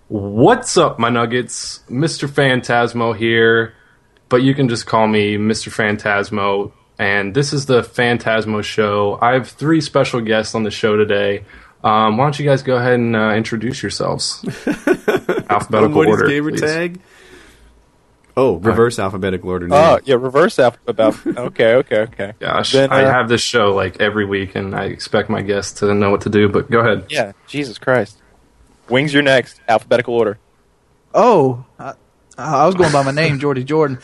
What's up, my nuggets? Mr. Phantasmo here, but you can just call me Mr. Phantasmo, and this is the Phantasmo Show. I have three special guests on the show today. Why don't you guys go ahead and introduce yourselves? Alphabetical what order, is gamer please. tag? Oh, reverse alphabetical order. Oh, yeah, reverse alphabet. Okay. Gosh, Then, I have this show like every week, and I expect my guests to know what to do, but go ahead. Yeah, Jesus Christ. Wings, you're next. Alphabetical order. Oh, I was going by my name, Jordy Jordan.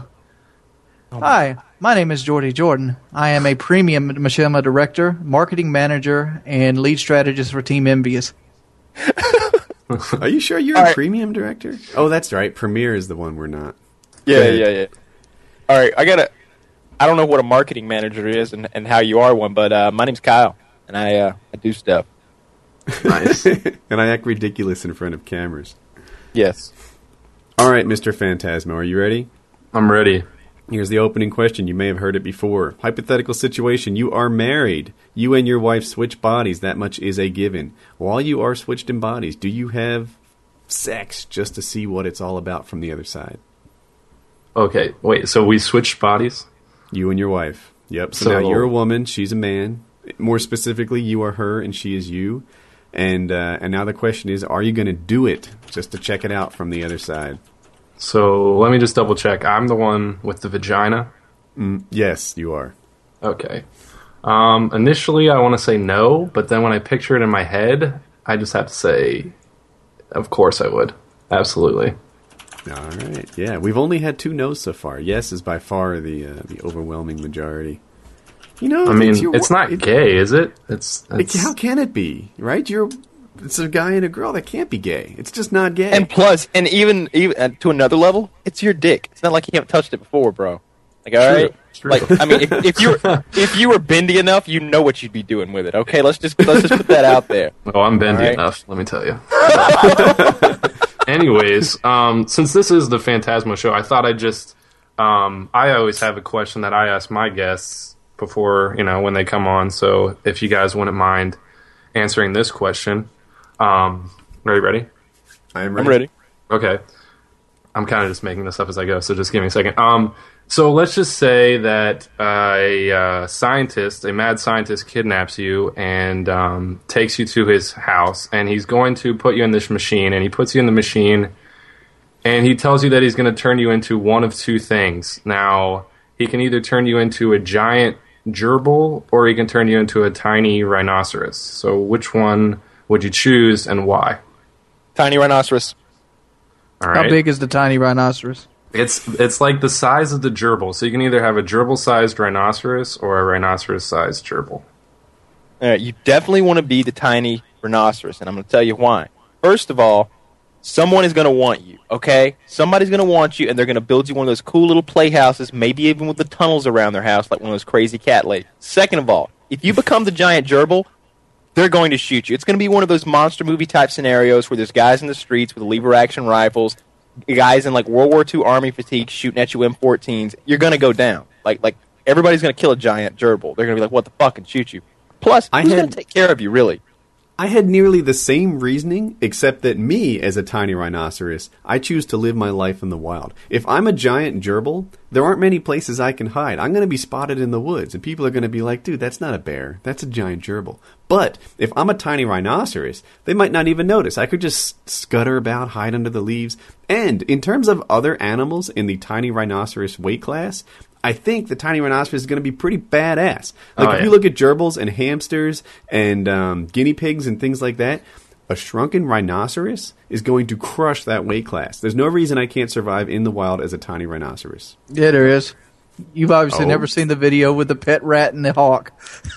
Hi, my name is Jordy Jordan. I am a premium machinima director, marketing manager, and lead strategist for Team Envious. Are you sure you're a premium director? Oh, that's right. Premiere is the one we're not. Yeah. All right, I don't know what a marketing manager is and how you are one, but my name's Kyle, and I do stuff. Nice. And I act ridiculous in front of cameras. Yes. All right, Mr. Phantasmo, are you ready? I'm ready. Here's the opening question. You may have heard it before. Hypothetical situation. You are married. You and your wife switch bodies. That much is a given. While you are switched in bodies, do you have sex just to see what it's all about from the other side? Okay, wait, so we switched bodies? You and your wife. Yep. So now you're a woman. She's a man. More specifically, you are her and she is you. And now the question is, are you going to do it just to check it out from the other side? So let me just double check. I'm the one with the vagina? Yes, you are. Okay. Initially, I want to say no, but then when I picture it in my head, I just have to say, of course I would. Absolutely. All right. Yeah, we've only had 2 no's so far. Yes is by far the overwhelming majority. You know, I mean, it's not gay, is it? It's how can it be, right? It's a guy and a girl. That can't be gay. It's just not gay. And plus, and even to another level, it's your dick. It's not like you haven't touched it before, bro. Like, all right? True. Like, I mean, if you were bendy enough, you know what you'd be doing with it. Okay, let's just put that out there. Oh, I'm bendy enough, let me tell you. Anyways, since this is the Phantasmo Show, I thought I'd just... I always have a question that I ask my guests before, when they come on, so if you guys wouldn't mind answering this question. Are you ready? I'm ready. Okay. I'm kind of just making this up as I go, so just give me a second. So let's just say that a mad scientist kidnaps you and takes you to his house, and he's going to put you in this machine, and he puts you in the machine, and he tells you that he's going to turn you into one of 2 things. Now, he can either turn you into a giant gerbil, or he can turn you into a tiny rhinoceros. So which one would you choose, and why? Tiny rhinoceros. All right. How big is the tiny rhinoceros? It's like the size of the gerbil. So you can either have a gerbil-sized rhinoceros or a rhinoceros-sized gerbil. All right, you definitely want to be the tiny rhinoceros, and I'm going to tell you why. First of all, someone is going to want you, okay? Somebody's going to want you, and they're going to build you one of those cool little playhouses, maybe even with the tunnels around their house, like one of those crazy cat ladies. Second of all, if you become the giant gerbil, they're going to shoot you. It's going to be one of those monster movie type scenarios where there's guys in the streets with lever action rifles, guys in like World War II army fatigue shooting at you M14s. You're going to go down. Like everybody's going to kill a giant gerbil. They're going to be like, what the fuck, and shoot you. Plus, who's going to take care of you, really? I had nearly the same reasoning, except that me, as a tiny rhinoceros, I choose to live my life in the wild. If I'm a giant gerbil, there aren't many places I can hide. I'm going to be spotted in the woods, and people are going to be like, dude, that's not a bear. That's a giant gerbil. But if I'm a tiny rhinoceros, they might not even notice. I could just scutter about, hide under the leaves. And in terms of other animals in the tiny rhinoceros weight class, I think the tiny rhinoceros is going to be pretty badass. Like, if you look at gerbils and hamsters and guinea pigs and things like that, a shrunken rhinoceros is going to crush that weight class. There's no reason I can't survive in the wild as a tiny rhinoceros. Yeah, there is. You've obviously never seen the video with the pet rat and the hawk.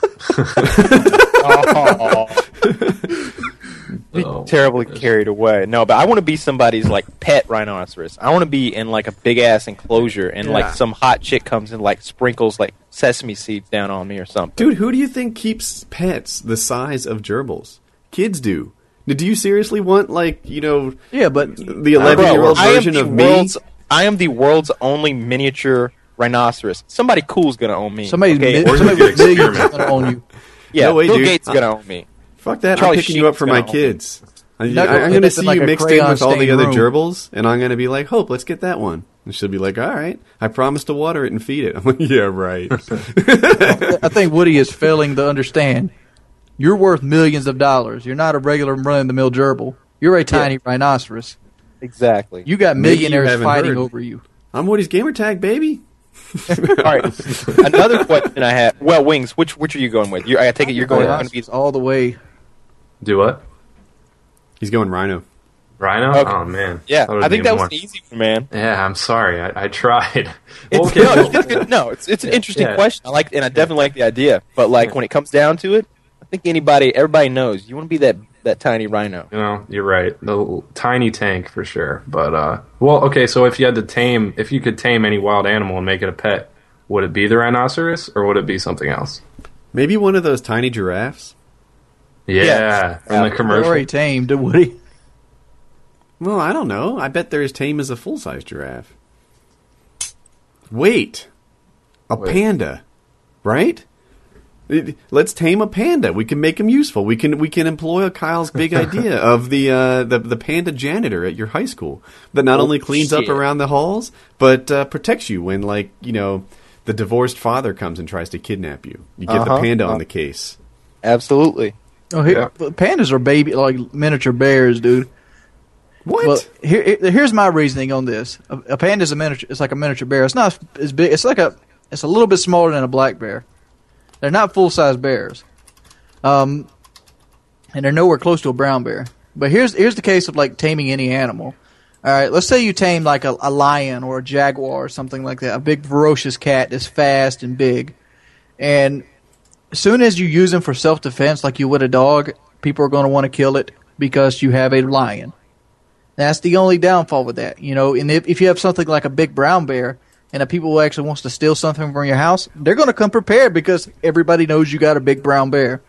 Terribly carried away. No, but I want to be somebody's like pet rhinoceros. I want to be in like a big ass enclosure, and like some hot chick comes and like sprinkles like sesame seeds down on me or something. Dude, who do you think keeps pets the size of gerbils? Kids do. Do you seriously want like Yeah, but the 11-year-old version of me? I am the world's only miniature rhinoceros. Somebody cool's gonna own me. Somebody with millions gonna own you. Yeah, no way, Bill dude. Gates is gonna own me. Fuck that! Charlie I'm picking you up for Sheen's my gonna kids. I'm Knuckle going to ended see in, like, you a mixed in with all the crayon-stained other room. gerbils, and I'm going to be like, Hope, let's get that one. And she'll be like, all right, I promise to water it and feed it. I'm like, yeah, right. I think Woody is failing to understand. You're worth millions of dollars. You're not a regular run-of-the-mill gerbil. You're a tiny rhinoceros. Exactly. You got Maybe you millionaires haven't fighting heard. over you. I'm Woody's gamer tag, baby. All right. Another question I had. Well, Wings, which are you going with? I take it you're going to be. all the way. Do what? He's going rhino. Rhino? Okay. Oh man. Yeah, That would've I think been that was more- an easy one, man. Yeah, I'm sorry. I tried. It's, Okay, no, well- you did good. No, it's an interesting Yeah. question. I like, and I definitely like the idea. But like when it comes down to it, I think everybody knows you want to be that tiny rhino. You know, you're right. The little tiny tank for sure. But well, okay. So if you could tame any wild animal and make it a pet, would it be the rhinoceros or would it be something else? Maybe one of those tiny giraffes. Yeah, from the They're commercial. already tamed, Woody. Well, I don't know. I bet they're as tame as a full-size giraffe. Wait. Wait. Panda, right? Let's tame a panda. We can make him useful. We can employ Kyle's big idea of the panda janitor at your high school that not only cleans up shit. around the halls but protects you when the divorced father comes and tries to kidnap you. You get the panda on the case. Absolutely. Oh, pandas are like miniature bears, dude. What? Well, here's my reasoning on this. A panda is a miniature. It's like a miniature bear. It's not as big. It's a little bit smaller than a black bear. They're not full size bears, and they're nowhere close to a brown bear. But here's the case of like taming any animal. All right, let's say you tame like a lion or a jaguar or something like that, a big ferocious cat that's fast and big, and as soon as you use them for self defense, like you would a dog, people are going to want to kill it because you have a lion. That's the only downfall with that, And if you have something like a big brown bear, and a people who actually wants to steal something from your house, they're going to come prepared because everybody knows you got a big brown bear,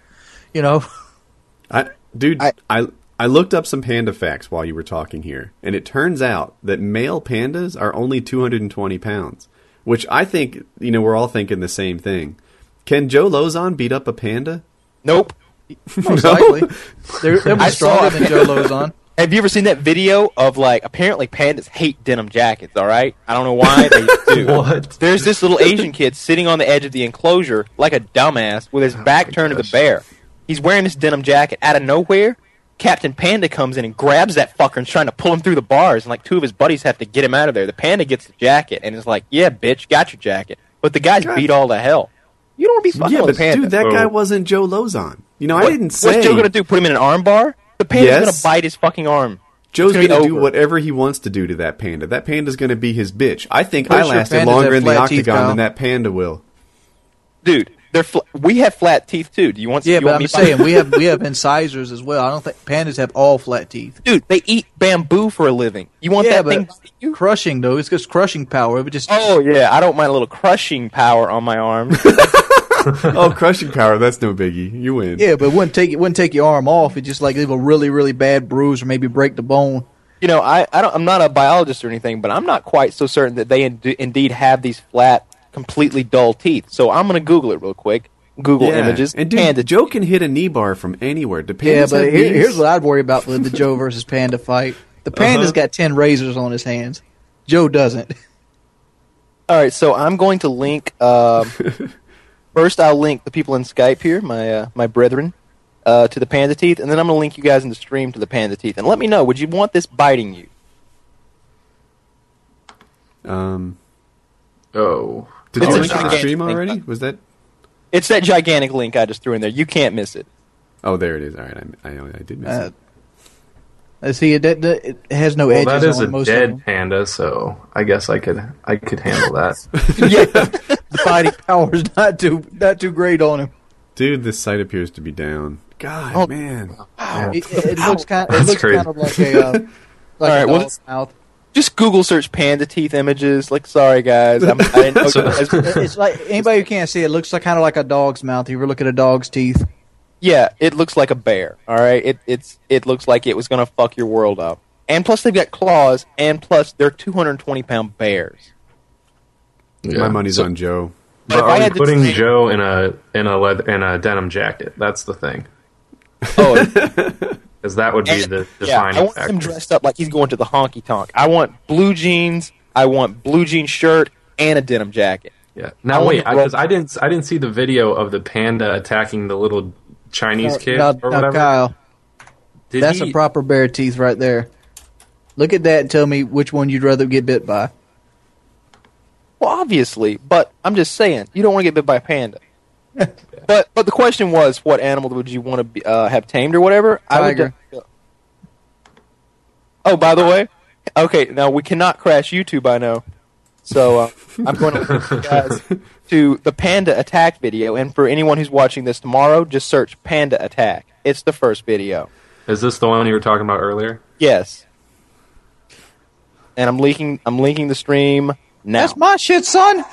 I looked up some panda facts while you were talking here, and it turns out that male pandas are only 220 pounds, which I think, we're all thinking the same thing. Can Joe Lozon beat up a panda? Nope. Most likely. They'll be I stronger saw- than Joe Lozon. Have you ever seen that video of apparently pandas hate denim jackets, all right? I don't know why they do. What? There's this little Asian kid sitting on the edge of the enclosure like a dumbass with his back turned to the bear. He's wearing this denim jacket. Out of nowhere, Captain Panda comes in and grabs that fucker and is trying to pull him through the bars, and like two of his buddies have to get him out of there. The panda gets the jacket and is like, yeah, bitch, got your jacket. But the guy's beat all to hell. You don't want to be fucking Yeah, with but a panda. dude, that guy Oh. wasn't Joe Lozon. I didn't say... What's Joe going to do, put him in an arm bar? The panda's Yes. going to bite his fucking arm. Joe's It's going to be do over. whatever he wants to do to that panda. That panda's going to be his bitch. I think Pretty I sure lasted pandas longer have in the flat teeth, octagon Kyle. than that panda will. Dude, we have flat teeth too. Do you want? Yeah, you but want I'm me just to- saying we have incisors as well. I don't think pandas have all flat teeth. Dude, they eat bamboo for a living. You want Yeah, that thing? but crushing though, it's just crushing power. It would just Oh yeah, I don't mind a little crushing power on my arms. Oh, crushing power, that's no biggie. You win. yeah, but it wouldn't take your arm off. It just like leave a really really bad bruise or maybe break the bone. I'm not a biologist or anything, but I'm not quite so certain that they indeed have these flat, completely dull teeth. So I'm going to Google it real quick. Google images. And dude, panda Joe can hit a knee bar from anywhere. Do Yeah, pandas but have knees? here's what I'd worry about with the Joe versus Panda fight. The Panda's got 10 razors on his hands. Joe doesn't. All right, so I'm going to link. First, I'll link the people in Skype here, my brethren, to the panda teeth, and then I'm going to link you guys in the stream to the panda teeth. And let me know, would you want this biting you? Oh. Did It's you a link in the gigantic stream thing. already? Was that? It's that gigantic link I just threw in there. You can't miss it. Oh, there it is. All right, I did miss it. See, it has no Well, edges that is on a most of dead them. panda, so I guess I could handle that. Yeah. The fighting power's not too great on him. Dude, this site appears to be down. God, Oh. man. It looks kind. It That's looks crazy. kind of like a All right, a well, dog's mouth. Just Google search panda teeth images. Like, sorry guys, I didn't know. It's like anybody who can't see it looks like kind of like a dog's mouth. You ever look at a dog's teeth? Yeah, it looks like a bear. All right, it looks like it was gonna fuck your world up. And plus, they've got claws. And plus, they're 220-pound bears. My money's on Joe. But But if I are we had to putting say- Joe in a denim jacket? That's the thing. Oh, Because that would be And- the yeah, defining I want factor. him dressed up like he's going to the honky tonk. I want blue jeans. I want blue jean shirt and a denim jacket. Yeah. I Now want wait, to because I didn't see the video of the panda attacking the little Chinese kid Now, or now, whatever. Kyle, Did that's he? a proper bear teeth right there. Look at that and tell me which one you'd rather get bit by. Well, obviously, but I'm just saying you don't want to get bit by a panda. but the question was, what animal would you want to be, have tamed or whatever? Tiger. Oh, by the way, okay, now we cannot crash YouTube, I know. So I'm going to link you guys to the panda attack video, and for anyone who's watching this tomorrow, just search panda attack. It's the first video. Is this the one you were talking about earlier? Yes. And I'm linking the stream now. That's my shit, son.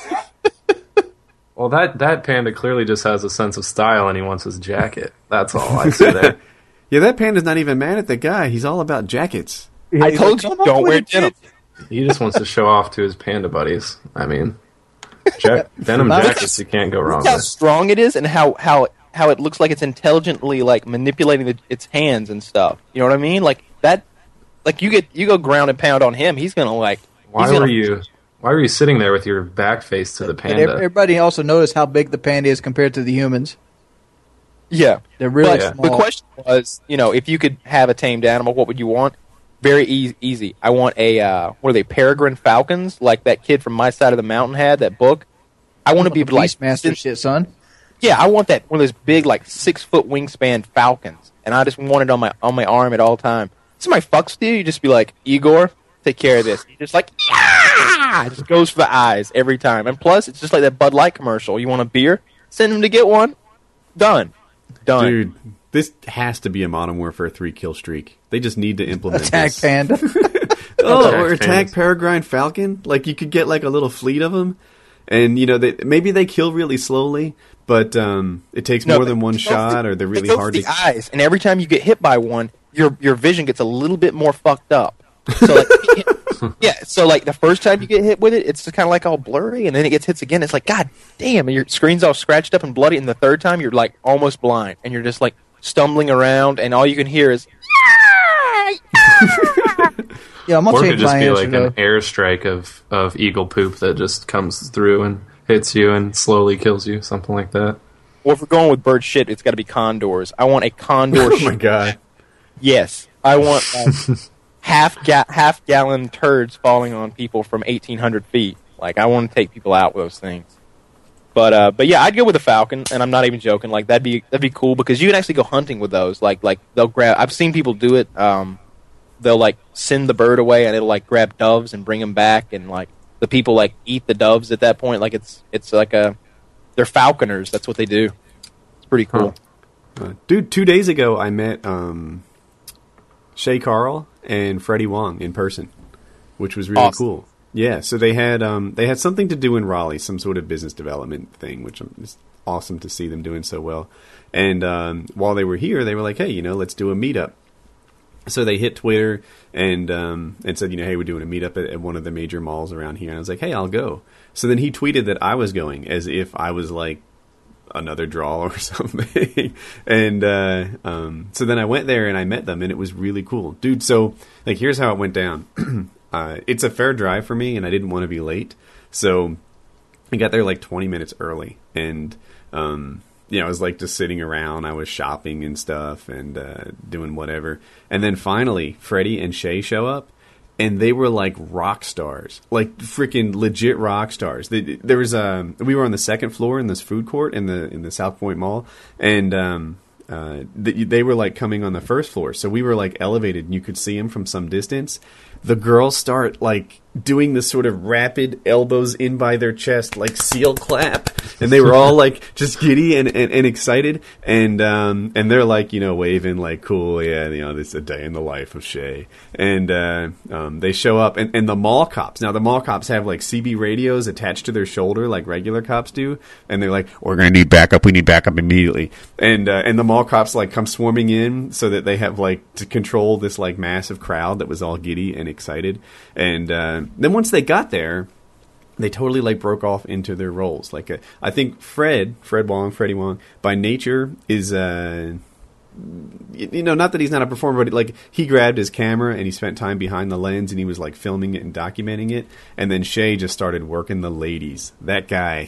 Well, that panda clearly just has a sense of style, and he wants his jacket. That's all I see there. Yeah, that panda's not even mad at the guy. He's all about jackets. I told you, Come on don't with wear it, denim. He just wants to show off to his panda buddies. I mean, denim Look jackets you can't go wrong Look how with. strong it is, and how it looks like it's intelligently like manipulating its hands and stuff. You know what I mean? Like that. Like you go ground and pound on him, he's gonna like. Why were you sitting there with your back face to the But panda? everybody also noticed how big the panda is compared to the humans. Yeah, They're really but small. the question was, if you could have a tamed animal, what would you want? Very easy. I want a what are they? Peregrine falcons, like that kid from My Side of the Mountain had that book. I want to be able to like Beastmaster shit, son. Yeah, I want that one of those big, like 6-foot wingspan falcons, and I just want it on my arm at all time. Somebody fucks with you, you just be like, Igor, take care of this. You're just like, yeah! It just goes for the eyes every time. And plus, it's just like that Bud Light commercial. You want a beer? Send him to get one. Done. Dude, this has to be a Modern Warfare 3 kill streak. They just need to implement Attack this. panda. Or Attack attack pandas. Peregrine Falcon. Like, you could get, like, a little fleet of them. And, maybe they kill really slowly, but it takes more than one shot, or they're really it goes hard to to... the eyes, and every time you get hit by one, your vision gets a little bit more fucked up. So like, yeah, so like the first time you get hit with it, it's just kind of like all blurry, and then it gets hits again. It's like, God damn, and your screen's all scratched up and bloody. And the third time, you're like almost blind, and you're just like stumbling around, and all you can hear is. Yeah, I'm Or gonna it change could just my be answer like though. an airstrike of eagle poop that just comes through and hits you and slowly kills you, something like that. Or if we're going with bird shit, it's got to be condors. I want a condor. Oh my god. Yes, I want half gallon turds falling on people from 1,800 feet. Like I want to take people out with those things. But yeah, I'd go with a falcon, and I'm not even joking. Like that'd be cool because you can actually go hunting with those. Like they'll grab. I've seen people do it. They'll like send the bird away, and it'll like grab doves and bring them back, and like the people like eat the doves at that point. Like it's like they're falconers. That's what they do. It's pretty cool. Dude, 2 days ago, I met Shay Carl and Freddie Wong in person, which was really Awesome. cool. Yeah, so they had something to do in Raleigh, some sort of business development thing, which is awesome to see them doing so well. And while they were here, they were like, "Hey, let's do a meetup." So they hit Twitter and said, "Hey, we're doing a meetup at one of the major malls around here." And I was like, "Hey, I'll go." So then he tweeted that I was going, as if I was like another draw or something. And so then I went there and I met them, and it was really cool, dude. So like, here's how it went down. It's a fair drive for me, and I didn't want to be late, so I got there like 20 minutes early, and I was like just sitting around. I was shopping and stuff and doing whatever, and then finally Freddie and Shay show up, and they were like rock stars, like freaking legit rock stars. There was we were on the second floor in this food court in the South Point Mall, and they were like coming on the first floor, so we were like elevated, and you could see them from some distance. The girls start like doing this sort of rapid elbows in by their chest, like seal clap, and they were all like just giddy and excited, and they're like waving like cool, yeah, this is a day in the life of Shay, and they show up, and the mall cops. Now the mall cops have like CB radios attached to their shoulder like regular cops do, and they're like, "We're gonna need backup. We need backup immediately." And the mall cops like come swarming in so that they have like to control this like massive crowd that was all giddy and excited, and then once they got there, they totally like broke off into their roles. Like I think Freddie Wong, by nature is not that he's not a performer, but like he grabbed his camera and he spent time behind the lens and he was like filming it and documenting it. And then Shay just started working the ladies. That guy.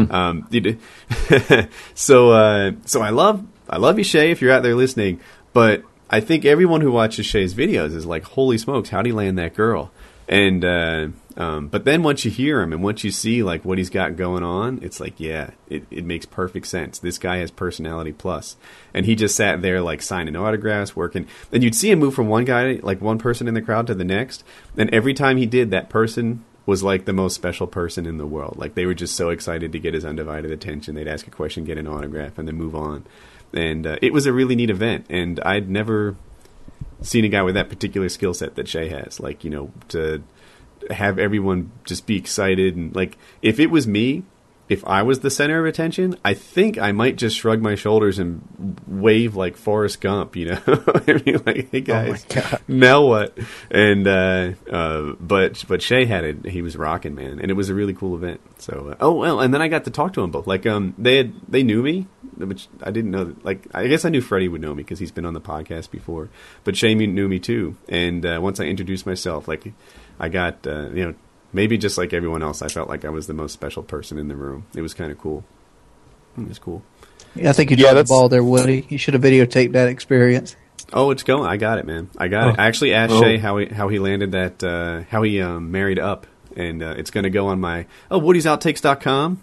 So I love you, Shay, if you're out there listening. But I think everyone who watches Shay's videos is like, holy smokes, how'd he land that girl? And but then once you hear him and once you see like what he's got going on, it's like, yeah, it makes perfect sense. This guy has personality plus. And he just sat there like signing autographs, working. And you'd see him move from one guy, like one person in the crowd, to the next. And every time he did, that person was like the most special person in the world. Like they were just so excited to get his undivided attention. They'd ask a question, get an autograph, and then move on. And it was a really neat event. And I'd never seen a guy with that particular skill set that Shay has, like, to have everyone just be excited. And like, if it was me, if I was the center of attention, I think I might just shrug my shoulders and wave like Forrest Gump, I mean, like, hey guys, now what? And but Shay had it. He was rocking, man, and it was a really cool event. So and then I got to talk to them both. Like they knew me, which I didn't know. Like I guess I knew Freddie would know me because he's been on the podcast before. But Shay knew me too. And once I introduced myself, like I got maybe just like everyone else, I felt like I was the most special person in the room. It was kind of cool. It was cool. Yeah, I think you dropped the ball there, Woody. You should have videotaped that experience. Oh, it's going. I got it, man. I got it. I actually asked Shay how he landed that, how he married up. And it's going to go on my Woody'sOuttakes.com.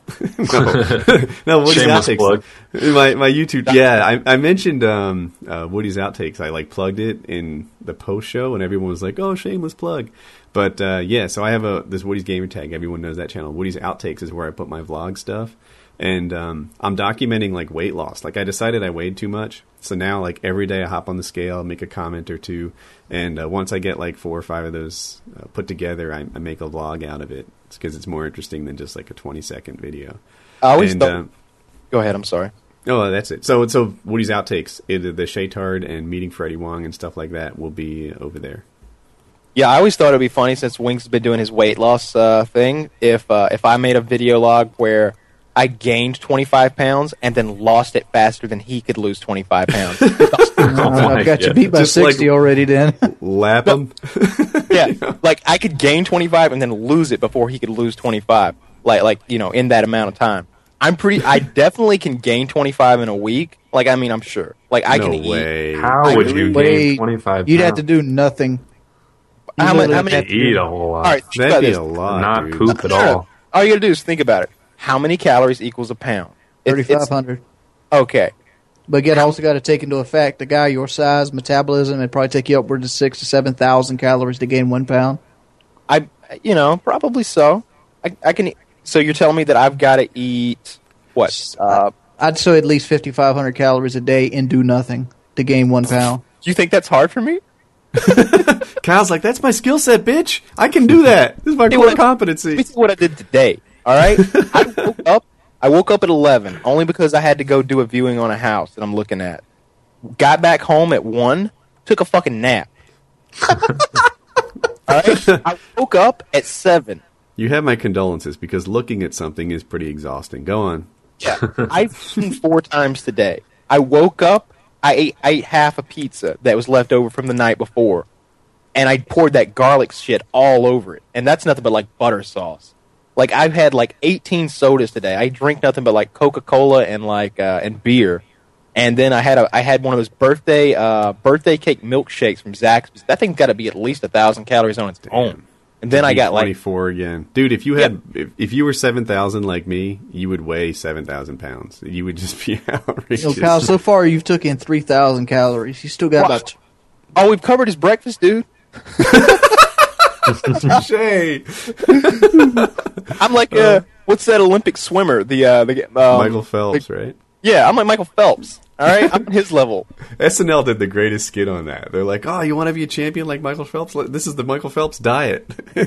no, Woody's Outtakes. Plug. My YouTube. Yeah, I mentioned Woody's Outtakes. I like plugged it in the post show, and everyone was like, "Oh, shameless plug." But so I have this Woody's Gamer Tag. Everyone knows that channel. Woody's Outtakes is where I put my vlog stuff, and I'm documenting like weight loss. Like I decided I weighed too much, so now like every day I hop on the scale, make a comment or two. And once I get like 4 or 5 of those put together, I make a vlog out of it because it's more interesting than just like a 20-second video. I always thought... Go ahead, I'm sorry. Oh, that's it. So Woody's Outtakes, either the Shaytard and Meeting Freddie Wong and stuff like that will be over there. Yeah, I always thought it would be funny since Winks has been doing his weight loss thing. If I made a video log where I gained 25 pounds and then lost it faster than he could lose 25 pounds. I've got you beat by just 60 like, already, Dan. Lap him. Yeah, like I could gain 25 and then lose it before he could lose 25. Like in that amount of time. I definitely can gain 25 in a week. Like, I mean, I'm sure. Like, I can eat. How would you gain 25 pounds? You'd have to do nothing. How many eat a whole lot? All right, that'd be a lot. Not dude. poop at all. All you gotta do is think about it. How many calories equals a pound? 3,500. Okay. But you also got to take into effect the guy your size, metabolism, it'd probably take you upwards of 6,000 to 7,000 calories to gain 1 pound. Probably so. I can. So you're telling me that I've got to eat what? I'd say at least 5,500 calories a day and do nothing to gain 1 pound. Do you think that's hard for me? Kyle's like, that's my skill set, bitch. I can do that. This is my core competency. This is what I did today. All right. I woke up at 11 only because I had to go do a viewing on a house that I'm looking at. Got back home at 1, took a fucking nap. All right. I woke up at 7. You have my condolences because looking at something is pretty exhausting. Go on. Yeah, I've eaten 4 times today. I woke up, I ate half a pizza that was left over from the night before, and I poured that garlic shit all over it. And that's nothing but like butter sauce. Like I've had like 18 sodas today. I drink nothing but like Coca-Cola and like and beer. And then I had one of those birthday cake milkshakes from Zaxby's. That thing's got to be at least 1,000 calories on its own. And then I got 24 again, dude. If you had, if you were 7,000 like me, you would weigh 7,000 pounds. You would just be outrageous. Kyle, so far you've took in 3,000 calories. You still got about. Oh, we've covered his breakfast, dude. Shay. I'm like, what's that Olympic swimmer? Michael Phelps, right? Yeah, I'm like Michael Phelps. All right, I'm on his level. SNL did the greatest skit on that. They're like, "Oh, you want to be a champion like Michael Phelps? This is the Michael Phelps diet."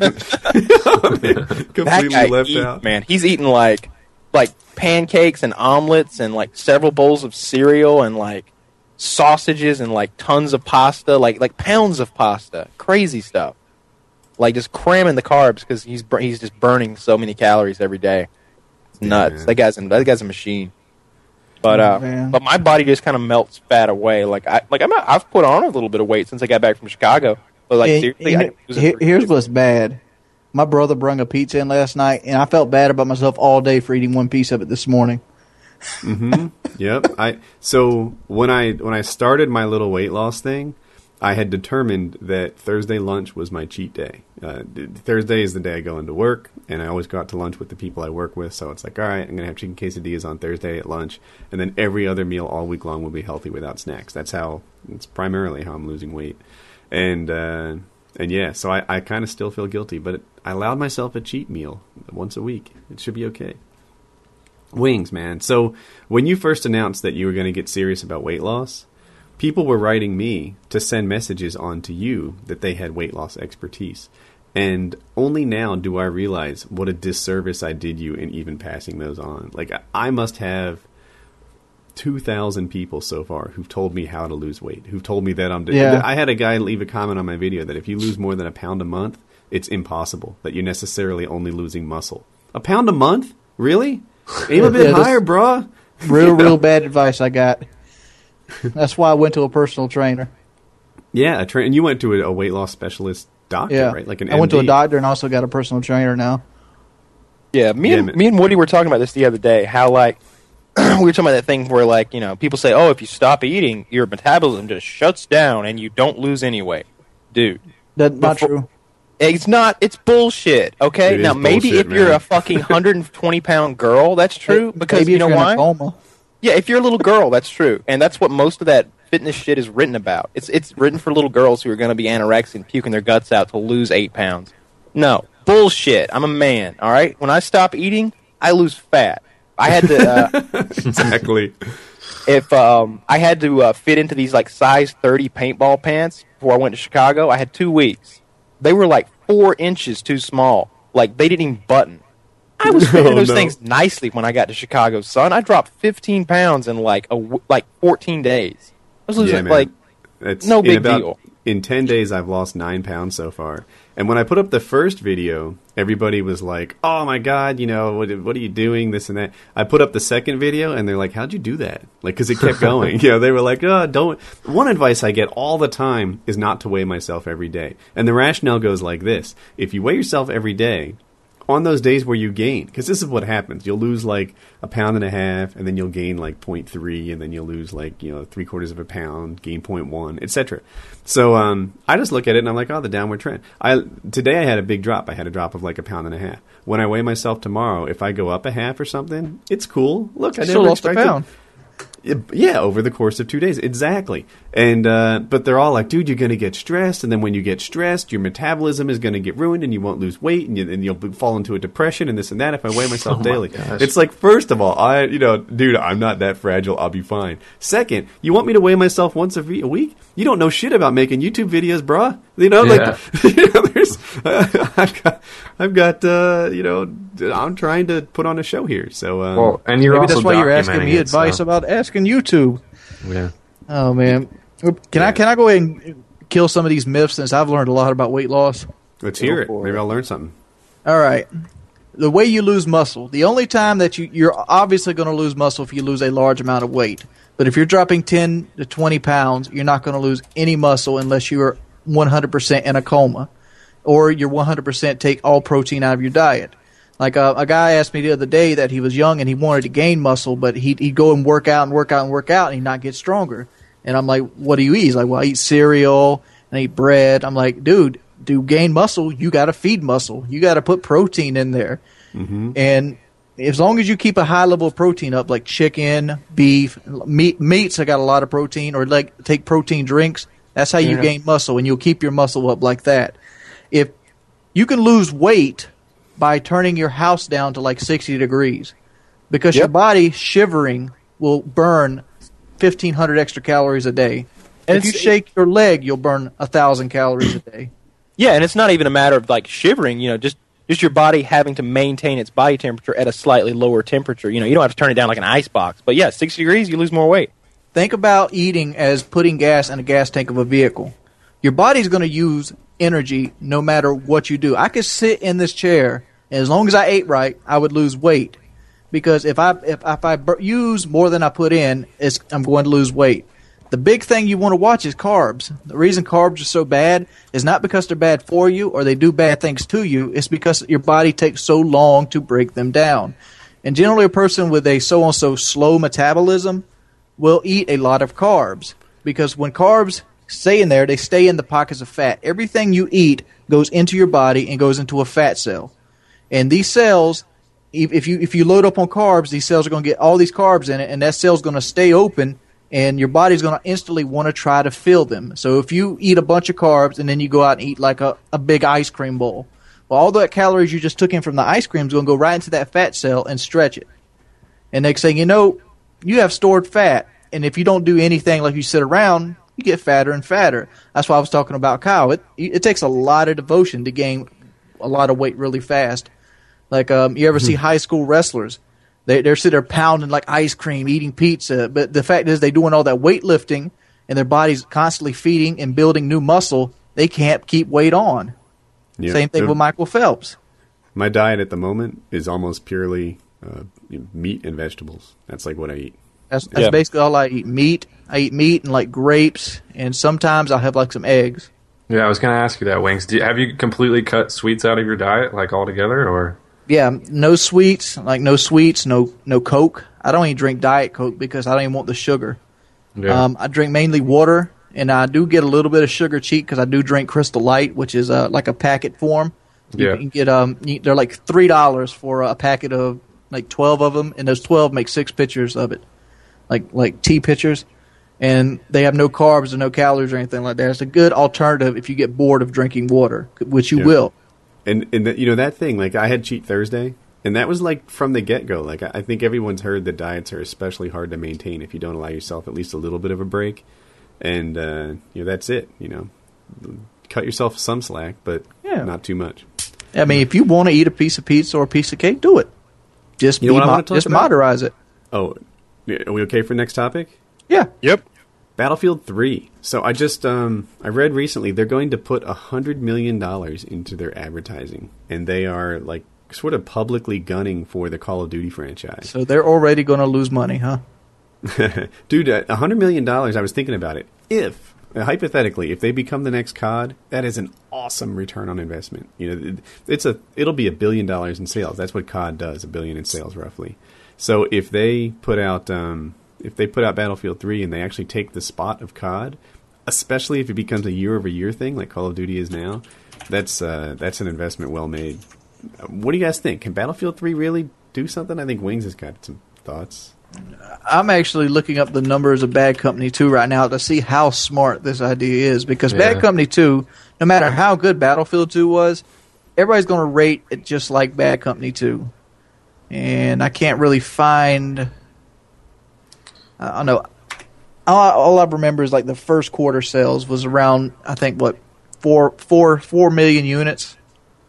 Completely left out. Man, he's eating like pancakes and omelets and like several bowls of cereal and like sausages and like tons of pasta, like pounds of pasta, crazy stuff. Like just cramming the carbs because he's just burning so many calories every day. It's nuts. That guy's a machine. But my body just kind of melts fat away. I've put on a little bit of weight since I got back from Chicago. But seriously, here's what's bad. My brother brought a pizza in last night, and I felt bad about myself all day for eating one piece of it this morning. Mm-hmm. Yep. So when I started my little weight loss thing, I had determined that Thursday lunch was my cheat day. Thursday is the day I go into work, and I always go out to lunch with the people I work with. So it's like, all right, I'm going to have chicken quesadillas on Thursday at lunch, and then every other meal all week long will be healthy without snacks. It's primarily how I'm losing weight. And yeah, so I kind of still feel guilty, but I allowed myself a cheat meal once a week. It should be okay. Wings, man. So when you first announced that you were going to get serious about weight loss, people were writing me to send messages on to you that they had weight loss expertise. And only now do I realize what a disservice I did you in even passing those on. Like, I must have 2,000 people so far who've told me how to lose weight, who've told me that I had a guy leave a comment on my video that if you lose more than a pound a month, it's impossible, that you're necessarily only losing muscle. A pound a month? Really? Aim a bit higher, bruh. Real bad advice I got. That's why I went to a personal trainer. Yeah, and you went to a weight loss specialist doctor, right? Like an MD. I went to a doctor and also got a personal trainer now. Yeah, me and Woody were talking about this the other day, how, like, we were talking about that thing where, like, you know, people say, oh, if you stop eating, your metabolism just shuts down and you don't lose any weight. Dude. That's not true. It's not. It's bullshit, okay? Now, maybe if you're a fucking 120-pound girl, that's true. Because maybe you know why? In a coma. Yeah, if you're a little girl, that's true. And that's what most of that fitness shit is written about. It's written for little girls who are going to be anorexic and puking their guts out to lose 8 pounds. No. Bullshit. I'm a man, all right? When I stop eating, I lose fat. I had to... Exactly. If I had to fit into these, like, size 30 paintball pants before I went to Chicago, I had 2 weeks. They were like 4 inches too small. Like, they didn't even button. I was fitting those things nicely when I got to Chicago, son. I dropped 15 pounds in like 14 days. I was losing no big deal. In 10 days, I've lost 9 pounds so far. And when I put up the first video, everybody was like, oh my God, you know, what are you doing, this and that. I put up the second video, and they're like, how'd you do that? Like, because it kept going. You know, they were like, oh, don't. One advice I get all the time is not to weigh myself every day. And the rationale goes like this. If you weigh yourself every day, on those days where you gain, because this is what happens. You'll lose like 1.5 pounds, and then you'll gain like 0.3, and then you'll lose like, you know, 0.75 pounds, gain 0.1, etc. So I just look at it and I'm like, oh, the downward trend. Today I had a big drop. I had a drop of like 1.5 pounds. When I weigh myself tomorrow, if I go up 0.5 or something, it's cool. Look, I never lost a pound. Yeah, over the course of 2 days. Exactly. And but they're all like, dude, you're going to get stressed, and then when you get stressed, your metabolism is going to get ruined, and you won't lose weight, and you'll fall into a depression, and this and that if I weigh myself daily. It's like, first of all, dude, I'm not that fragile. I'll be fine. Second, you want me to weigh myself once a week? You don't know shit about making YouTube videos, bruh. You know, I've got, I'm trying to put on a show here. So, and you're maybe also that's why you're asking me advice so. about asking YouTube. Yeah. Oh man, can I go ahead and kill some of these myths since I've learned a lot about weight loss? Let's hear it. Maybe I'll learn something. All right. The way you lose muscle. The only time that you're obviously going to lose muscle if you lose a large amount of weight. But if you're dropping 10 to 20 pounds, you're not going to lose any muscle unless you're 100% in a coma, or you're 100% take all protein out of your diet. Like a guy asked me the other day that he was young and he wanted to gain muscle, but he'd go and work out and he'd not get stronger. And I'm like, what do you eat? He's like, well, I eat cereal and I eat bread. I'm like, dude, to gain muscle, you got to feed muscle. You got to put protein in there. Mm-hmm. And as long as you keep a high level of protein up, like chicken, beef, meats, I got a lot of protein, or like take protein drinks, that's how you gain muscle, and you'll keep your muscle up like that. If you can lose weight by turning your house down to like 60 degrees, because your body shivering will burn 1,500 extra calories a day. And if you shake your leg, you'll burn 1,000 calories a day. Yeah, and it's not even a matter of like shivering, you know, just your body having to maintain its body temperature at a slightly lower temperature. You know, you don't have to turn it down like an ice box. But yeah, 60 degrees, you lose more weight. Think about eating as putting gas in a gas tank of a vehicle. Your body's going to use energy no matter what you do. I could sit in this chair, and as long as I ate right, I would lose weight. because if I use more than I put in, I'm going to lose weight. The big thing you want to watch is carbs. The reason carbs are so bad is not because they're bad for you or they do bad things to you. It's because your body takes so long to break them down. And generally a person with a so-and-so slow metabolism will eat a lot of carbs. Because when carbs stay in there, they stay in the pockets of fat. Everything you eat goes into your body and goes into a fat cell. And these cells, if you load up on carbs, these cells are going to get all these carbs in it, and that cell's going to stay open, and your body's going to instantly want to try to fill them. So if you eat a bunch of carbs and then you go out and eat like a big ice cream bowl, well, all the calories you just took in from the ice cream is going to go right into that fat cell and stretch it. And next thing you know, you have stored fat. And if you don't do anything like you sit around, you get fatter and fatter. That's why I was talking about Kyle. It takes a lot of devotion to gain a lot of weight really fast. Like you ever see high school wrestlers? They're sitting there pounding like ice cream, eating pizza. But the fact is they're doing all that weightlifting and their body's constantly feeding and building new muscle. They can't keep weight on. Yeah, same thing with Michael Phelps. My diet at the moment is almost purely meat and vegetables. That's like what I eat. That's basically all I eat. Meat. I eat meat and like grapes, and sometimes I'll have like some eggs. Yeah, I was going to ask you that, Wings. Have you completely cut sweets out of your diet, like altogether, or? Yeah, no sweets, no Coke. I don't even drink Diet Coke because I don't even want the sugar. Yeah. I drink mainly water, and I do get a little bit of sugar cheap because I do drink Crystal Light, which is like a packet form. You can get they're like $3 for a packet of like 12 of them, and those 12 make 6 pitchers of it, like tea pitchers, and they have no carbs and no calories or anything like that. It's a good alternative if you get bored of drinking water, which you will. And that thing, like I had Cheat Thursday, and that was like from the get-go. Like I think everyone's heard that diets are especially hard to maintain if you don't allow yourself at least a little bit of a break. And that's it. Cut yourself some slack, but not too much. I mean, if you want to eat a piece of pizza or a piece of cake, do it. Just moderize it. Oh, are we okay for next topic? Yeah. Yep. Battlefield 3. So I just I read recently they're going to put $100 million into their advertising, and they are like sort of publicly gunning for the Call of Duty franchise. So they're already going to lose money, huh? Dude, $100 million. I was thinking about it. Hypothetically, if they become the next COD, that is an awesome return on investment. It'll be $1 billion in sales. That's what COD does, $1 billion in sales roughly. So if they put out Battlefield 3 and they actually take the spot of COD, especially if it becomes a year-over-year thing like Call of Duty is now, that's an investment well made. What do you guys think? Can Battlefield 3 really do something? I think Wings has got some thoughts. I'm actually looking up the numbers of Bad Company 2 right now to see how smart this idea is, because Bad Company 2, no matter how good Battlefield 2 was, everybody's going to rate it just like Bad Company 2. And I can't really find... I don't know. All I remember is like the first quarter sales was around, I think, 4 million units.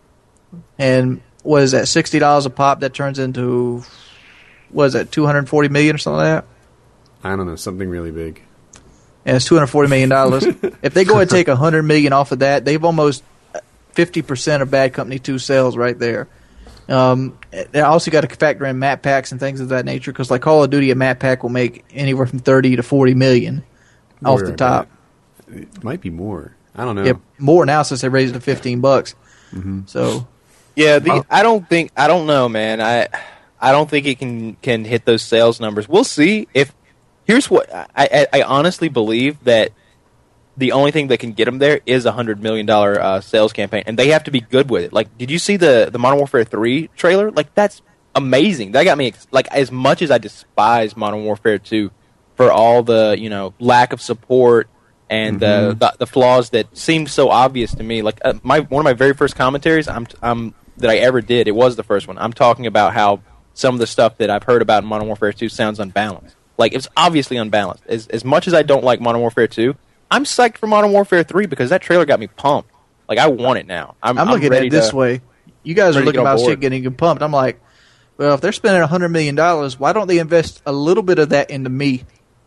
And was at $60 a pop, that turns into... Was that 240 million or something like that? I don't know, something really big. Yeah, it's $240 million. If they go ahead and take $100 million off of that, they've almost 50% of Bad Company 2 sales right there. They also got to factor in map packs and things of that nature, because like Call of Duty, a map pack will make anywhere from 30 to 40 million off the top. It might be more. I don't know. Yeah, more now since they raised it to $15. Mm-hmm. So, yeah, I don't know, man. I don't think it can hit those sales numbers. We'll see. Here's what I honestly believe, that the only thing that can get them there is a $100 million sales campaign, and they have to be good with it. Like, did you see the Modern Warfare 3 trailer? Like, that's amazing. That got me like, as much as I despise Modern Warfare 2 for all the lack of support and the flaws that seemed so obvious to me. Like one of my very first commentaries that I ever did, it was the first one. I'm talking about how some of the stuff that I've heard about in Modern Warfare 2 sounds unbalanced. Like, it's obviously unbalanced. As much as I don't like Modern Warfare 2, I'm psyched for Modern Warfare 3 because that trailer got me pumped. Like, I want it now. I'm looking at it this way. You guys are looking about shit getting you pumped. I'm like, well, if they're spending $100 million, why don't they invest a little bit of that into me?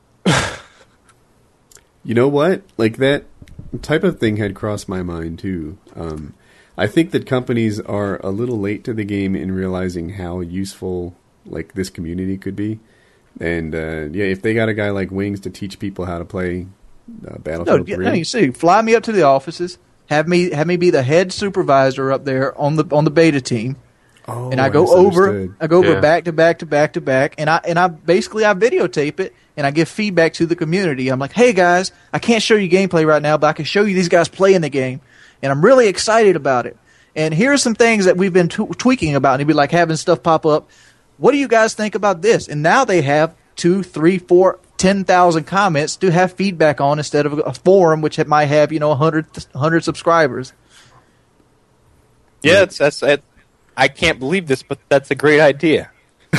You know what? Like, that type of thing had crossed my mind, too. I think that companies are a little late to the game in realizing how useful like this community could be. And if they got a guy like Wings to teach people how to play Battlefield 3. No, you see, fly me up to the offices, have me be the head supervisor up there on the beta team. Oh, and I go over back to back to back to back, and I basically videotape it and I give feedback to the community. I'm like, hey guys, I can't show you gameplay right now, but I can show you these guys playing the game, and I'm really excited about it. And here's some things that we've been tweaking about, and it'd be like having stuff pop up. What do you guys think about this? And now they have 2, 3, 4, 10,000 comments to have feedback on instead of a forum which might have 100 subscribers. Yeah, that's I can't believe this, but that's a great idea.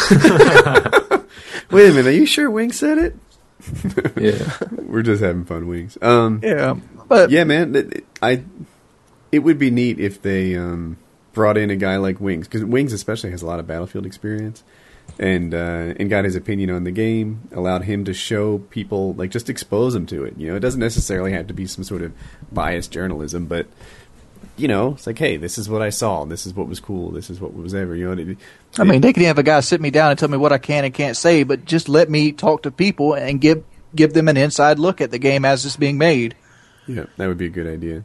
Wait a minute, are you sure Wings said it? Yeah, we're just having fun, Wings. But yeah, man, it would be neat if they brought in a guy like Wings, because Wings especially has a lot of Battlefield experience, and got his opinion on the game, allowed him to show people, like, just expose them to it. It doesn't necessarily have to be some sort of biased journalism, but it's like, hey, this is what I saw, this is what was cool, this is what was ever. I mean, they can have a guy sit me down and tell me what I can and can't say, but just let me talk to people and give them an inside look at the game as it's being made. Yeah, that would be a good idea.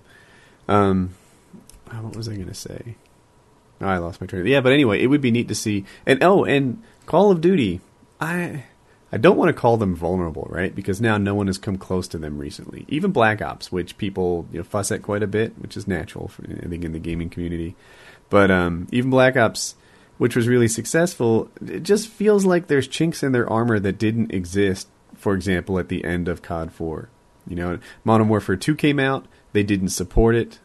What was I going to say? Oh, I lost my train. Yeah, but anyway, it would be neat to see. And Call of Duty, I don't want to call them vulnerable, right? Because now no one has come close to them recently. Even Black Ops, which people fuss at quite a bit, which is natural, I think, in the gaming community. But even Black Ops, which was really successful, it just feels like there's chinks in their armor that didn't exist, for example, at the end of COD 4. Modern Warfare 2 came out, they didn't support it.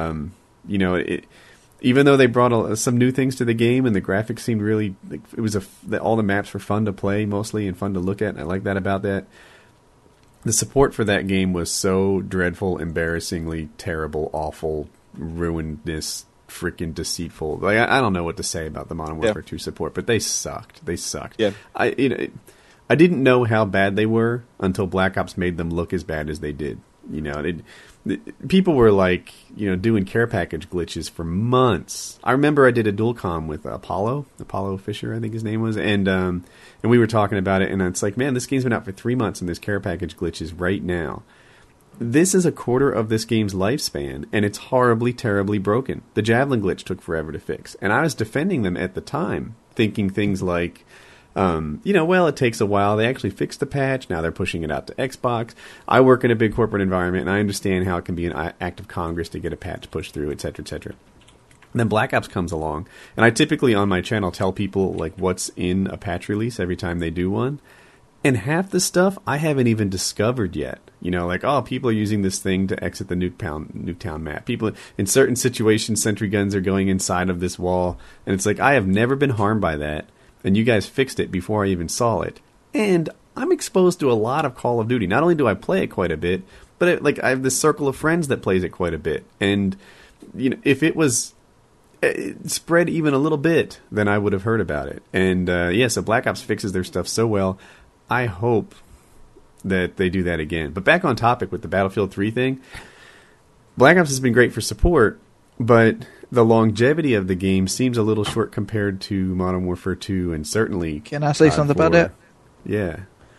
Even though they brought some new things to the game and the graphics seemed really, it was all the maps were fun to play mostly and fun to look at, and I like that about that. The support for that game was so dreadful, embarrassingly terrible, awful, ruinous, freaking deceitful. Like, I don't know what to say about the Modern Warfare 2 support, but they sucked. Yeah. I didn't know how bad they were until Black Ops made them look as bad as they did. People were like, doing care package glitches for months. I remember I did a dual comm with Apollo Fisher, I think his name was, and we were talking about it, and it's like, man, this game's been out for 3 months, and there's care package glitches right now. This is a quarter of this game's lifespan, and it's horribly, terribly broken. The Javelin glitch took forever to fix, and I was defending them at the time, thinking things like, it takes a while. They actually fixed the patch. Now they're pushing it out to Xbox. I work in a big corporate environment, and I understand how it can be an act of Congress to get a patch pushed through, et cetera, et cetera. And then Black Ops comes along, and I typically on my channel tell people like what's in a patch release every time they do one. And half the stuff I haven't even discovered yet. People are using this thing to exit the Nuketown map. People, in certain situations, sentry guns are going inside of this wall. And it's like, I have never been harmed by that. And you guys fixed it before I even saw it. And I'm exposed to a lot of Call of Duty. Not only do I play it quite a bit, but I have this circle of friends that plays it quite a bit. And if it was spread even a little bit, then I would have heard about it. And so Black Ops fixes their stuff so well. I hope that they do that again. But back on topic with the Battlefield 3 thing, Black Ops has been great for support, but the longevity of the game seems a little short compared to Modern Warfare 2 and certainly Can I say something about that? Yeah.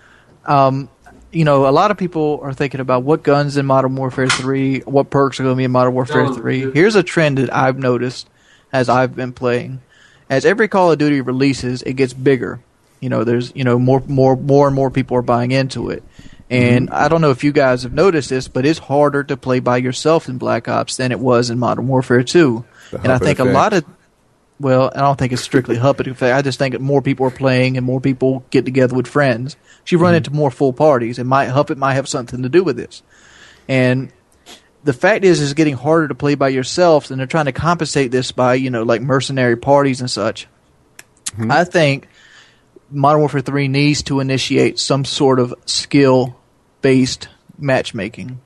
A lot of people are thinking about what guns in Modern Warfare 3, what perks are going to be in Modern Warfare 3. Here's a trend that I've noticed as I've been playing. As every Call of Duty releases, it gets bigger. There's more and more people are buying into it. And I don't know if you guys have noticed this, but it's harder to play by yourself in Black Ops than it was in Modern Warfare 2. And I think I don't think it's strictly Huppet effect. I just think more people are playing and more people get together with friends. So you run into more full parties, and Huppet might have something to do with this. And the fact is, it's getting harder to play by yourself, and they're trying to compensate this by, like mercenary parties and such. I think Modern Warfare 3 needs to initiate some sort of skill-based matchmaking.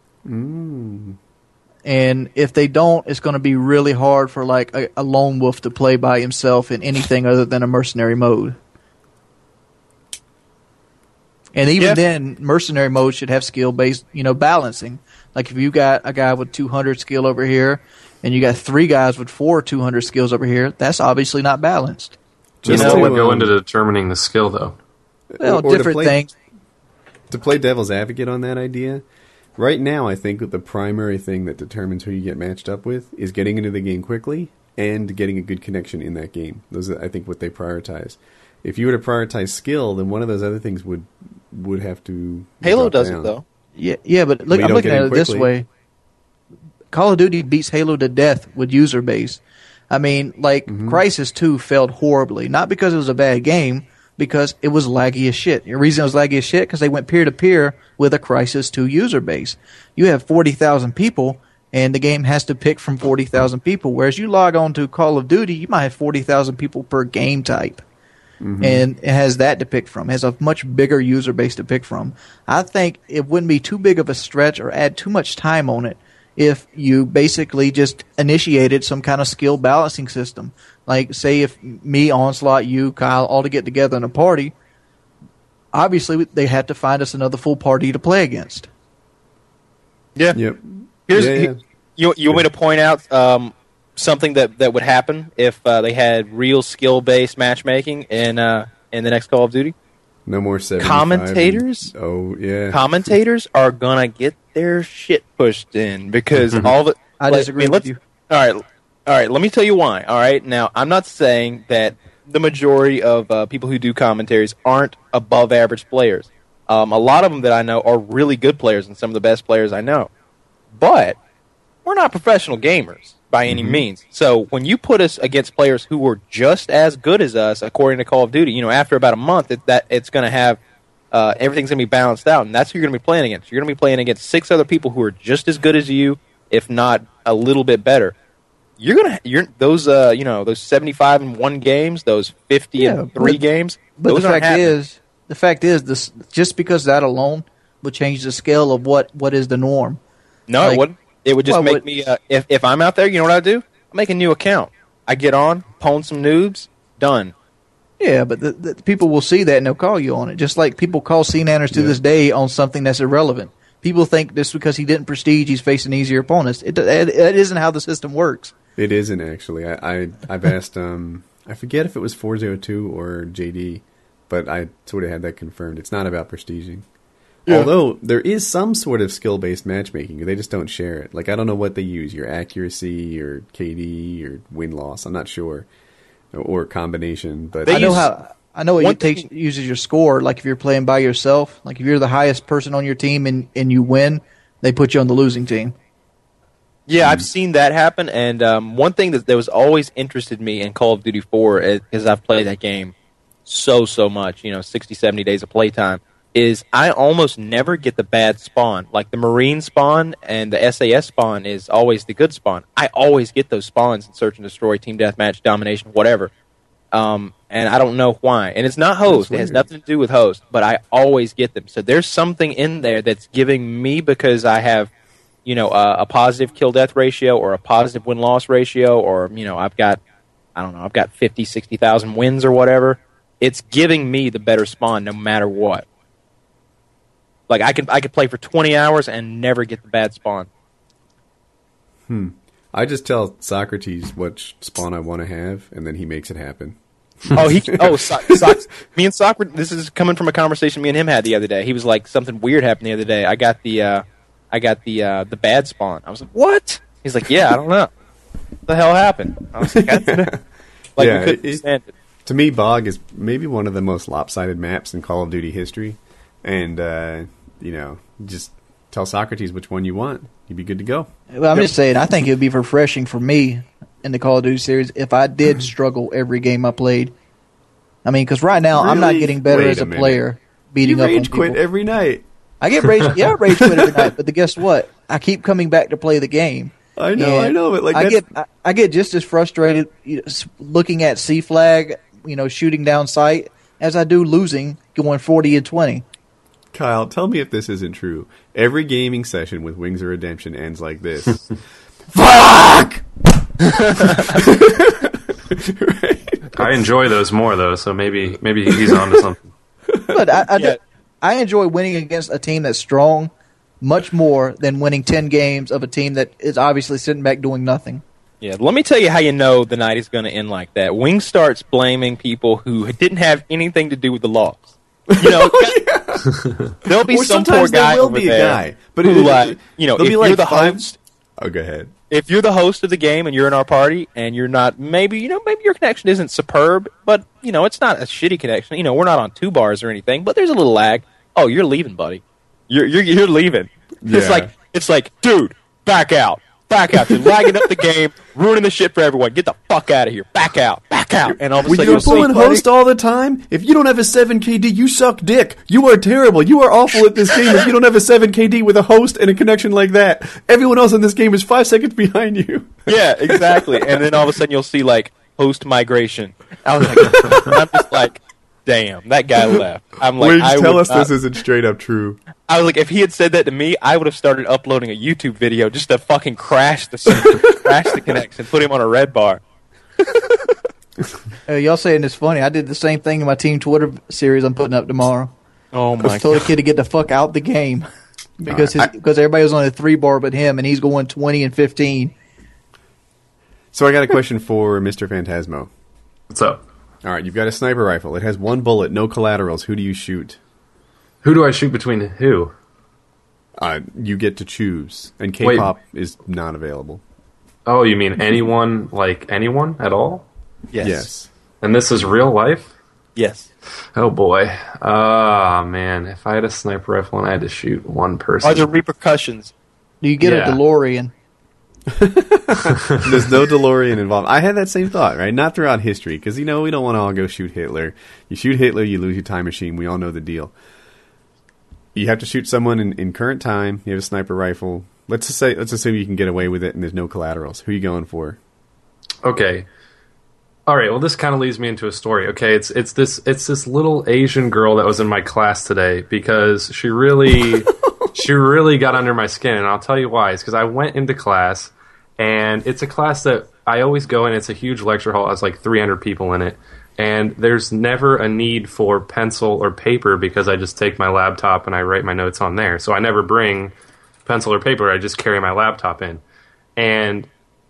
And if they don't, it's going to be really hard for like a lone wolf to play by himself in anything other than a mercenary mode. And even then, mercenary mode should have skill-based, balancing. Like if you got a guy with 200 skill over here, and you got 3 guys with 200 skills over here, that's obviously not balanced. Just What to, would go into determining the skill, though? Well, or to different play- things. To play devil's advocate on that idea, right now I think that the primary thing that determines who you get matched up with is getting into the game quickly and getting a good connection in that game. Those are, I think, what they prioritize. If you were to prioritize skill, then one of those other things would have to. Halo drop does down. it though. Yeah, but look, you I'm don't looking get at in it this quickly. way. Call of Duty beats Halo to death with user base. I mean, like, Crysis 2 failed horribly. Not because it was a bad game, because it was laggy as shit. The reason it was laggy as shit, because they went peer-to-peer with a Crysis 2 user base. You have 40,000 people, and the game has to pick from 40,000 people. Whereas you log on to Call of Duty, you might have 40,000 people per game type. And it has that to pick from. It has a much bigger user base to pick from. I think it wouldn't be too big of a stretch or add too much time on it if you basically just initiated some kind of skill balancing system. Like, say if me, Onslaught, you, Kyle, all to get together in a party, obviously they have to find us another full party to play against. Yeah. Yep. Here's Yeah. you want me to point out something that would happen if they had real skill based matchmaking in the next Call of Duty? No more 75. Commentators? Oh yeah. Commentators are gonna get their shit pushed in because all the. I disagree with let's- you. All right. Let me tell you why. All right. Now, I'm not saying that the majority of people who do commentaries aren't above average players. A lot of them that I know are really good players and some of the best players I know. But we're not professional gamers by any means. So when you put us against players who were just as good as us, according to Call of Duty, after about a month, it's going to have everything's going to be balanced out, and that's who you're going to be playing against. You're going to be playing against 6 other people who are just as good as you, if not a little bit better. You're those 75 in 1 games, those 50 in 3 games. But those the aren't fact happening. is, this just because that alone would change the scale of what is the norm. No, Like, it wouldn't. It would just well, make what- me. If I'm out there, you know what I do? I make a new account. I get on, pwn some noobs, done. Yeah, but the people will see that and they'll call you on it. Just like people call Nanners to this day on something that's irrelevant. People think just because he didn't prestige, he's facing easier opponents. It isn't how the system works. It isn't actually. I've asked. I forget if it was 402 or JD, but I sort of had that confirmed. It's not about prestiging. Yeah. Although there is some sort of skill-based matchmaking, they just don't share it. Like, I don't know what they use, your accuracy or KD or win-loss, I'm not sure, or combination. But They I know use- I know one it takes thing- uses your score. Like if you're playing by yourself, like if you're the highest person on your team and you win, they put you on the losing team. Yeah, I've seen that happen. And one thing that was always interested me in Call of Duty 4, because I've played that game so much, 60, 70 days of playtime, is I almost never get the bad spawn. Like the Marine spawn and the SAS spawn is always the good spawn. I always get those spawns in Search and Destroy, Team Deathmatch, Domination, whatever. And I don't know why. And it's not host. It has nothing to do with host, but I always get them. So there's something in there that's giving me, because I have, a positive kill-death ratio or a positive win-loss ratio, or, I've got 50, 60,000 wins or whatever. It's giving me the better spawn no matter what. Like, I could play for 20 hours and never get the bad spawn. I just tell Socrates what spawn I want to have, and then he makes it happen. Me and Socrates, this is coming from a conversation me and him had the other day. He was like, something weird happened the other day. I got the bad spawn. I was like, what? He's like, yeah, I don't know. What the hell happened? I was like, we couldn't stand it. To me, Bog is maybe one of the most lopsided maps in Call of Duty history. And, just tell Socrates which one you want. You'd be good to go. Well, I'm just saying, I think it would be refreshing for me in the Call of Duty series if I did struggle every game I played. I mean, because right now I'm not Really? getting better Wait as a a minute. player beating You up on rage people. quit every night. I get rage. Yeah, I rage quit every night. But guess what? I keep coming back to play the game. I know, but like I get just as frustrated looking at C flag, shooting down sight, as I do losing, going 40-20. Kyle, tell me if this isn't true. Every gaming session with Wings of Redemption ends like this. Fuck! Right? I enjoy those more though, so maybe he's onto something. But I enjoy winning against a team that's strong much more than winning 10 games of a team that is obviously sitting back doing nothing. Yeah, let me tell you how you know the night is going to end like that. Wing starts blaming people who didn't have anything to do with the loss. You know, there'll be Or some sometimes poor guy there will over be a there guy, but who, like, you know, there'll if be you're like the five- host, Oh, go ahead. if you're the host of the game and you're in our party and you're not, maybe your connection isn't superb, but you know it's not a shitty connection. You know, we're not on 2 bars or anything, but there's a little lag. Oh, you're leaving, buddy. You're leaving. Yeah. It's like, dude, back out. You're lagging up the game, ruining the shit for everyone. Get the fuck out of here. Back out. And all of a When sudden you're you'll see, pulling host all the time, if you don't have a 7 KD, you suck dick. You are terrible. You are awful at this game if you don't have a 7 KD with a host and a connection like that. Everyone else in this game is 5 seconds behind you. yeah, exactly. And then all of a sudden you'll see like host migration. I was like, I'm just like, damn, that guy left. I'm like, Wait, tell would us not- this isn't straight up true. I was like, if he had said that to me, I would have started uploading a YouTube video just to fucking crash the server, crash the connection, put him on a red bar. Y'all saying it's funny. I did the same thing in my team Twitter series I'm putting up tomorrow. Oh I my told god! a kid to get the fuck out the game because All right, because everybody was on a 3 bar but him, and he's going 20 and 15. So I got a question for Mr. Phantasmo. What's up? All right, you've got a sniper rifle. It has 1 bullet, no collaterals. Who do you shoot? Who do I shoot between who? You get to choose, and Wait. K-pop is not available. Oh, you mean anyone, like anyone at all? Yes. And this is real life? Yes. Oh boy. Ah, man. If I had a sniper rifle and I had to shoot one person. Are there repercussions? Do you get Yeah. a DeLorean? There's no DeLorean involved. I had that same thought, right? Not throughout history, because, we don't want to all go shoot Hitler. You shoot Hitler, you lose your time machine. We all know the deal. You have to shoot someone in current time. You have a sniper rifle. Let's assume you can get away with it and there's no collaterals. Who are you going for? Okay. All right. Well, this kind of leads me into a story. Okay, it's this little Asian girl that was in my class today because she really got under my skin, and I'll tell you why. It's because I went into class, and it's a class that I always go in. It's a huge lecture hall. It has like 300 people in it, and there's never a need for pencil or paper because I just take my laptop and I write my notes on there. So I never bring pencil or paper. I just carry my laptop in, and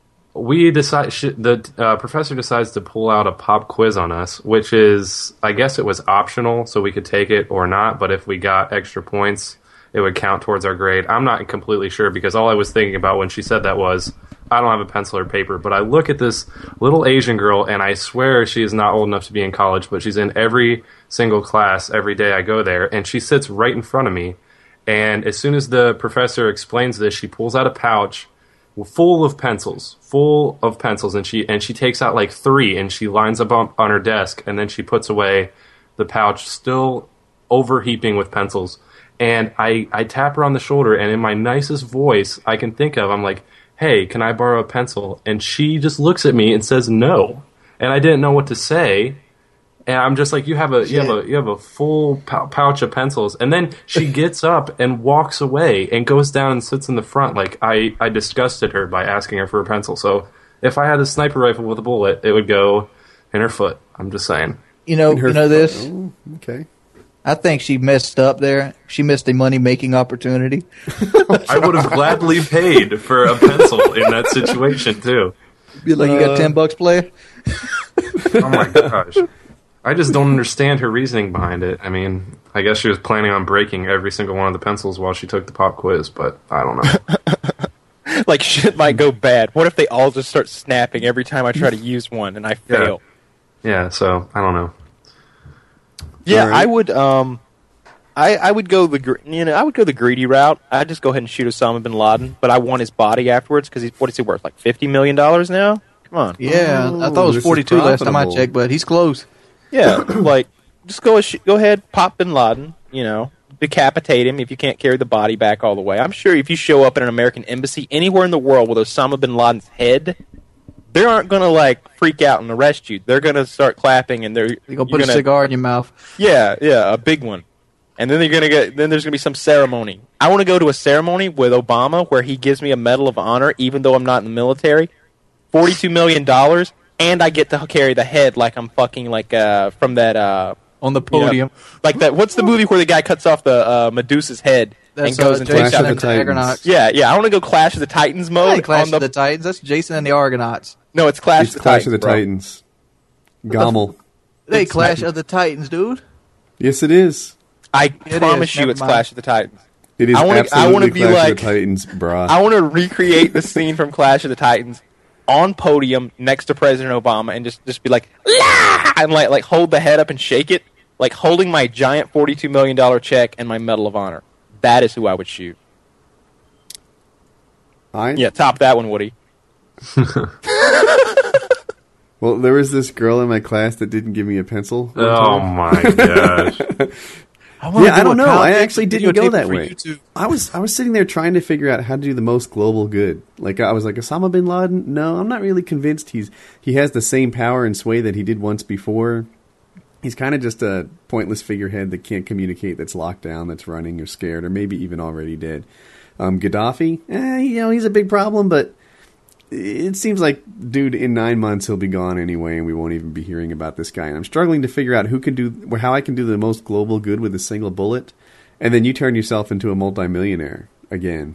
the professor decides to pull out a pop quiz on us, which is, I guess it was optional, so we could take it or not, but if we got extra points, it would count towards our grade. I'm not completely sure, because all I was thinking about when she said that was, I don't have a pencil or paper, but I look at this little Asian girl, and I swear she is not old enough to be in college, but she's in every single class every day I go there, and she sits right in front of me, and as soon as the professor explains this, she pulls out a pouch full of pencils, and she takes out like 3, and she lines up on her desk, and then she puts away the pouch, still overheaping with pencils. And I tap her on the shoulder, and in my nicest voice I can think of, I'm like, "Hey, can I borrow a pencil?" And she just looks at me and says no. And I didn't know what to say. And I'm just like, you have a full pouch of pencils. And then she gets up and walks away and goes down and sits in the front. Like, I disgusted her by asking her for a pencil. So if I had a sniper rifle with a bullet, it would go in her foot. I'm just saying. You know this? Oh, okay. I think she messed up there. She missed a money-making opportunity. I would have gladly paid for a pencil in that situation, too. Be like, you got $10, player? Oh, my gosh. I just don't understand her reasoning behind it. I mean, I guess she was planning on breaking every single one of the pencils while she took the pop quiz, but I don't know. Like, shit might go bad. What if they all just start snapping every time I try to use one and I fail? Yeah, so I don't know. Yeah, All right. I would. I would go the greedy route. I'd just go ahead and shoot Osama bin Laden, but I want his body afterwards because what is he worth? Like $50 million now? Come on. Yeah, I thought it this was is 42 last time I profitable. checked, but he's close. Yeah, like just go ahead, pop bin Laden. Decapitate him if you can't carry the body back all the way. I'm sure if you show up at an American embassy anywhere in the world with Osama bin Laden's head, they aren't gonna like freak out and arrest you. They're gonna start clapping and You're going to put a cigar in your mouth. Yeah, a big one. And then there's gonna be some ceremony. I want to go to a ceremony with Obama where he gives me a Medal of Honor, even though I'm not in the military. $42 million, and I get to carry the head like I'm fucking like from that On the podium. like that. What's the movie where the guy cuts off the Medusa's head That's goes into Clash Jason of and the the Titans. Argonauts. Yeah. I want to go Clash of the Titans That mode. ain't Clash on of the Titans. That's Jason and the Argonauts. No, it's Clash It's of the Clash Titans. of the bro. Titans. Gommel. They It's Clash not- of the Titans, dude. Yes, it is. I It promise is. you, Never it's mind. Clash of the Titans. It is I wanna absolutely be Clash like- of the Titans, brah. I want to recreate the scene from Clash of the Titans on podium next to President Obama and just be like, "La!" and like hold the head up and shake it, like holding my giant $42 million check and my Medal of Honor. That is who I would shoot. Yeah, top that one, Woody. Well, there was this girl in my class that didn't give me a pencil. one Oh time. my gosh. Yeah, I don't know. I actually didn't go videotape that for way. YouTube. I was sitting there trying to figure out how to do the most global good. Like I was like Osama bin Laden. No, I'm not really convinced he has the same power and sway that he did once before. He's kind of just a pointless figurehead that can't communicate, that's locked down, that's running or scared, or maybe even already dead. Gaddafi, he's a big problem, but it seems like, dude, in 9 months he'll be gone anyway, and we won't even be hearing about this guy. And I'm struggling to figure out how I can do the most global good with a single bullet, and then you turn yourself into a multimillionaire again.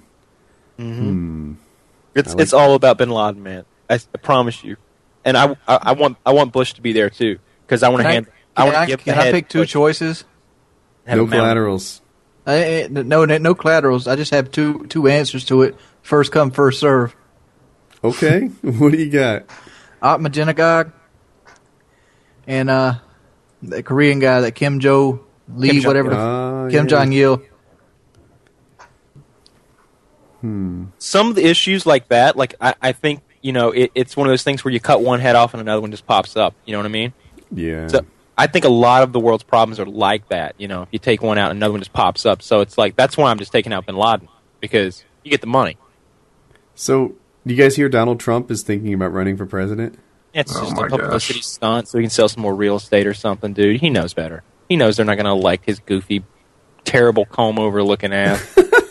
It's all about Bin Laden, man. I promise you. And I want Bush to be there too, because I want to hand. I want to give the Can I head pick two Bush. choices? Have No a mountain. collaterals. No collaterals. I just have two answers to it. First come, first serve. Okay, what do you got? Ahmadinejad and the Korean guy, that Kim Jo Lee, Kim Jong- whatever, Kim yeah. Jong Il. Some of the issues like that, like I think it's one of those things where you cut one head off and another one just pops up. You know what I mean? Yeah. So I think a lot of the world's problems are like that. If you take one out, another one just pops up. So it's like that's why I'm just taking out Bin Laden, because you get the money. So, do you guys hear Donald Trump is thinking about running for president? It's Oh just my a publicity stunt so he can sell some more real estate or something, dude. He knows better. He knows they're not going to like his goofy, terrible comb-over looking ass.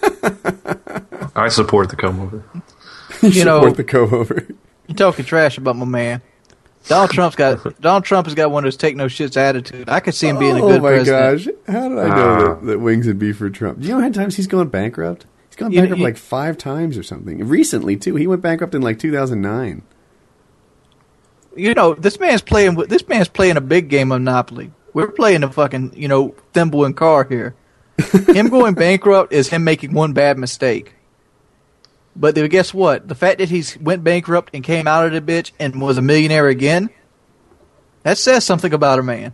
I support the come over. You know, Support the co-over. you're talking trash about my man. Donald Trump has got one of those take no shits attitude. I could see him being a good Oh my president. gosh! How did I know that wings would be for Trump? Do you know how many times he's gone bankrupt? He's gone bankrupt like 5 times or something. Recently too, he went bankrupt in like 2009. You know, this man's playing a big game of Monopoly. We're playing a fucking, thimble and car here. Him going bankrupt is him making one bad mistake. But then guess what? The fact that he's went bankrupt and came out of the bitch and was a millionaire again, that says something about a man.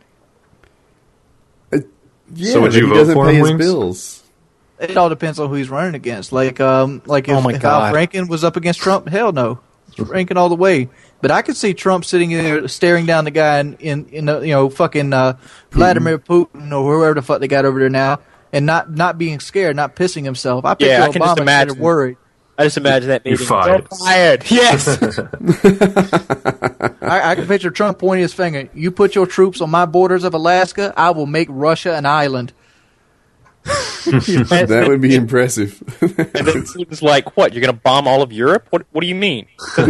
Yeah, So would but you he vote doesn't for pay him, his Wings? bills. It all depends on who he's running against. Like if Oh my Al God. Franken was up against Trump, hell no. Franken all the way. But I could see Trump sitting there staring down the guy in fucking Vladimir Putin or whoever the fuck they got over there now, and not being scared, not pissing himself. I picture Yeah, I can just Obama imagine. instead of worried. I just imagine that You're meeting. fired. You're fired. Yes. I can picture Trump pointing his finger. You put your troops on my borders of Alaska, I will make Russia an island. That would be impressive. And then Putin's like, "What? You're going to bomb all of Europe? What do you mean?"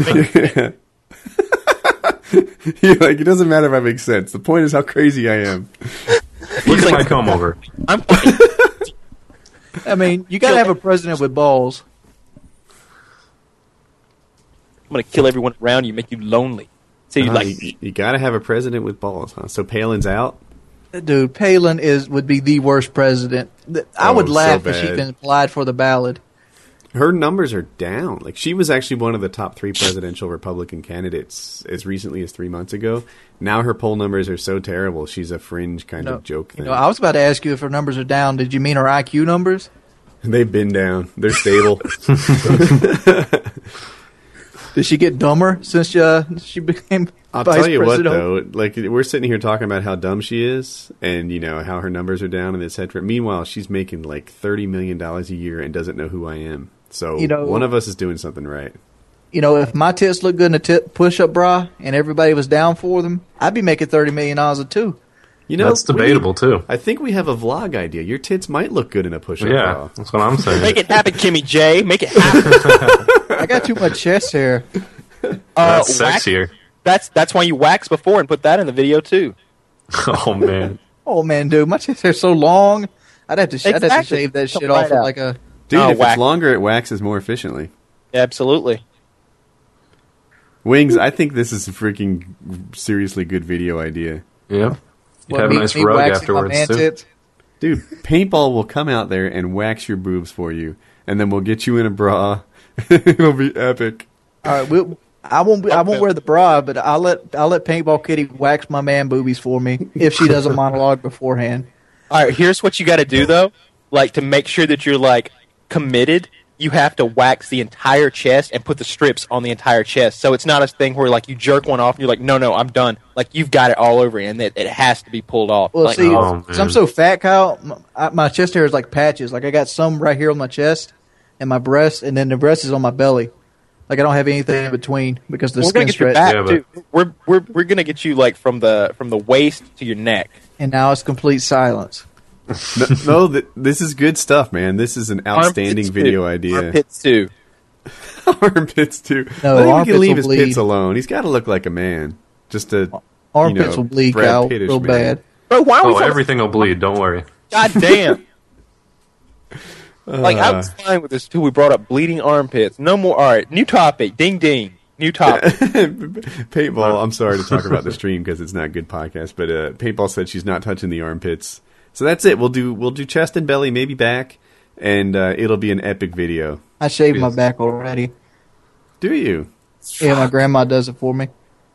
You're like, it doesn't matter if I make sense. The point is how crazy I am. Look at my come over. I'm fine. I mean, you got to have a president with balls. I'm going to kill everyone around you, make you lonely. So you like, You got to have a president with balls, huh? So Palin's out. Dude, Palin would be the worst president. I would so laugh if she bad. even applied for the ballot. Her numbers are down. Like, she was actually one of the top 3 presidential Republican candidates as recently as 3 months ago. Now her poll numbers are so terrible, she's a fringe kind of joke thing. I was about to ask you if her numbers are down. Did you mean her IQ numbers? They've been down. They're stable. Did she get dumber since she became I'll vice tell you what, president? though. Like, we're sitting here talking about how dumb she is and, how her numbers are down and et cetera. Meanwhile, she's making like $30 million a year and doesn't know who I am. So one of us is doing something right. If my tits look good in a push-up bra and everybody was down for them, I'd be making $30 million too. That's debatable, too. I think we have a vlog idea. Your tits might look good in a push-up Yeah, bra. that's what I'm saying. make it happen, Kimmy J. Make it happen. I got too much chest hair. That's wax- sexier. That's why you waxed before and put that in the video too. Oh, man. Oh man, dude, my chest hair's so long. I'd have to shave that shit Come off right with out. like a. Dude, Oh, if whack. it's longer, it waxes more efficiently. Absolutely. Wings, I think this is a freaking seriously good video idea. Yeah. You'd What, have a nice me rug waxing my afterwards, man too. tits? Dude, paintball will come out there and wax your boobs for you, and then we'll get you in a bra. It'll be epic. All right, I won't wear the bra, but I'll let Paintball Kitty wax my man boobies for me if she does a monologue beforehand. All right, here's what you got to do though. Like to make sure that you're like committed, you have to wax the entire chest and put the strips on the entire chest. So it's not a thing where like you jerk one off and you're like, no, I'm done. Like you've got it all over, and it has to be pulled off. Well, like, see, Oh, 'cause I'm so fat, Kyle, my chest hair is like patches. Like I got some right here on my chest and my breast, and then the rest is on my belly. Like I don't have anything in between because the we're gonna skin's get your stretched. back Yeah, too. We're gonna get you like from the waist to your neck. And now it's complete silence. No, this is good stuff, man. This is an outstanding Armpits video too. idea. Armpits too. Armpits too. No, I think we armpits can leave will his bleed. pits alone. He's got to look like a man. Just a Armpits will bleed, Brad Kyle, Pittish real man. bad. Bro, why are we Oh, so- everything will bleed. Don't worry. God damn. Like I was fine with this till we brought up bleeding armpits. No more. All right, new topic. Ding ding. New topic. Paintball. I'm sorry to talk about the stream because it's not a good podcast, but Paintball said she's not touching the armpits. So that's it. We'll do chest and belly, maybe back, and it'll be an epic video. I shaved my Yes. back already. Do you? Yeah, my grandma does it for me.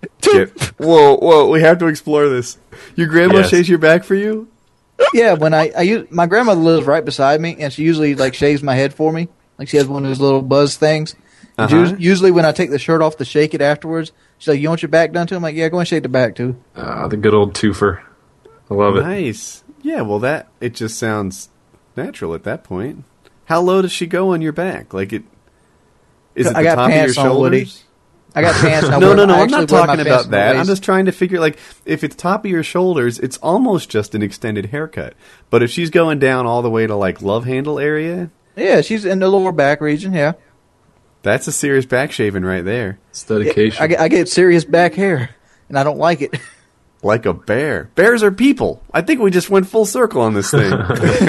Whoa! We have to explore this. Your grandma Yes. shaves your back for you? Yeah, when I use my grandmother lives right beside me, and she usually like shaves my head for me. Like she has one of those little buzz things. And Uh-huh. usually when I take the shirt off to shake it afterwards, she's like, "You want your back done too?" I'm like, "Yeah, go and shake the back too." The good old twofer. I love it. Nice. Yeah. Well, it just sounds natural at that point. How low does she go on your back? Like it? Is it I the got top of your pants on, Woody. shoulders? I got pants. No, I'm not talking about that. I'm just trying to figure, like, if it's top of your shoulders, it's almost just an extended haircut. But if she's going down all the way to, like, love handle area, Yeah, she's in the lower back region. Yeah, that's a serious back shaving right there. It's dedication. I get serious back hair, and I don't like it. Like a bear. Bears are people. I think we just went full circle on this thing.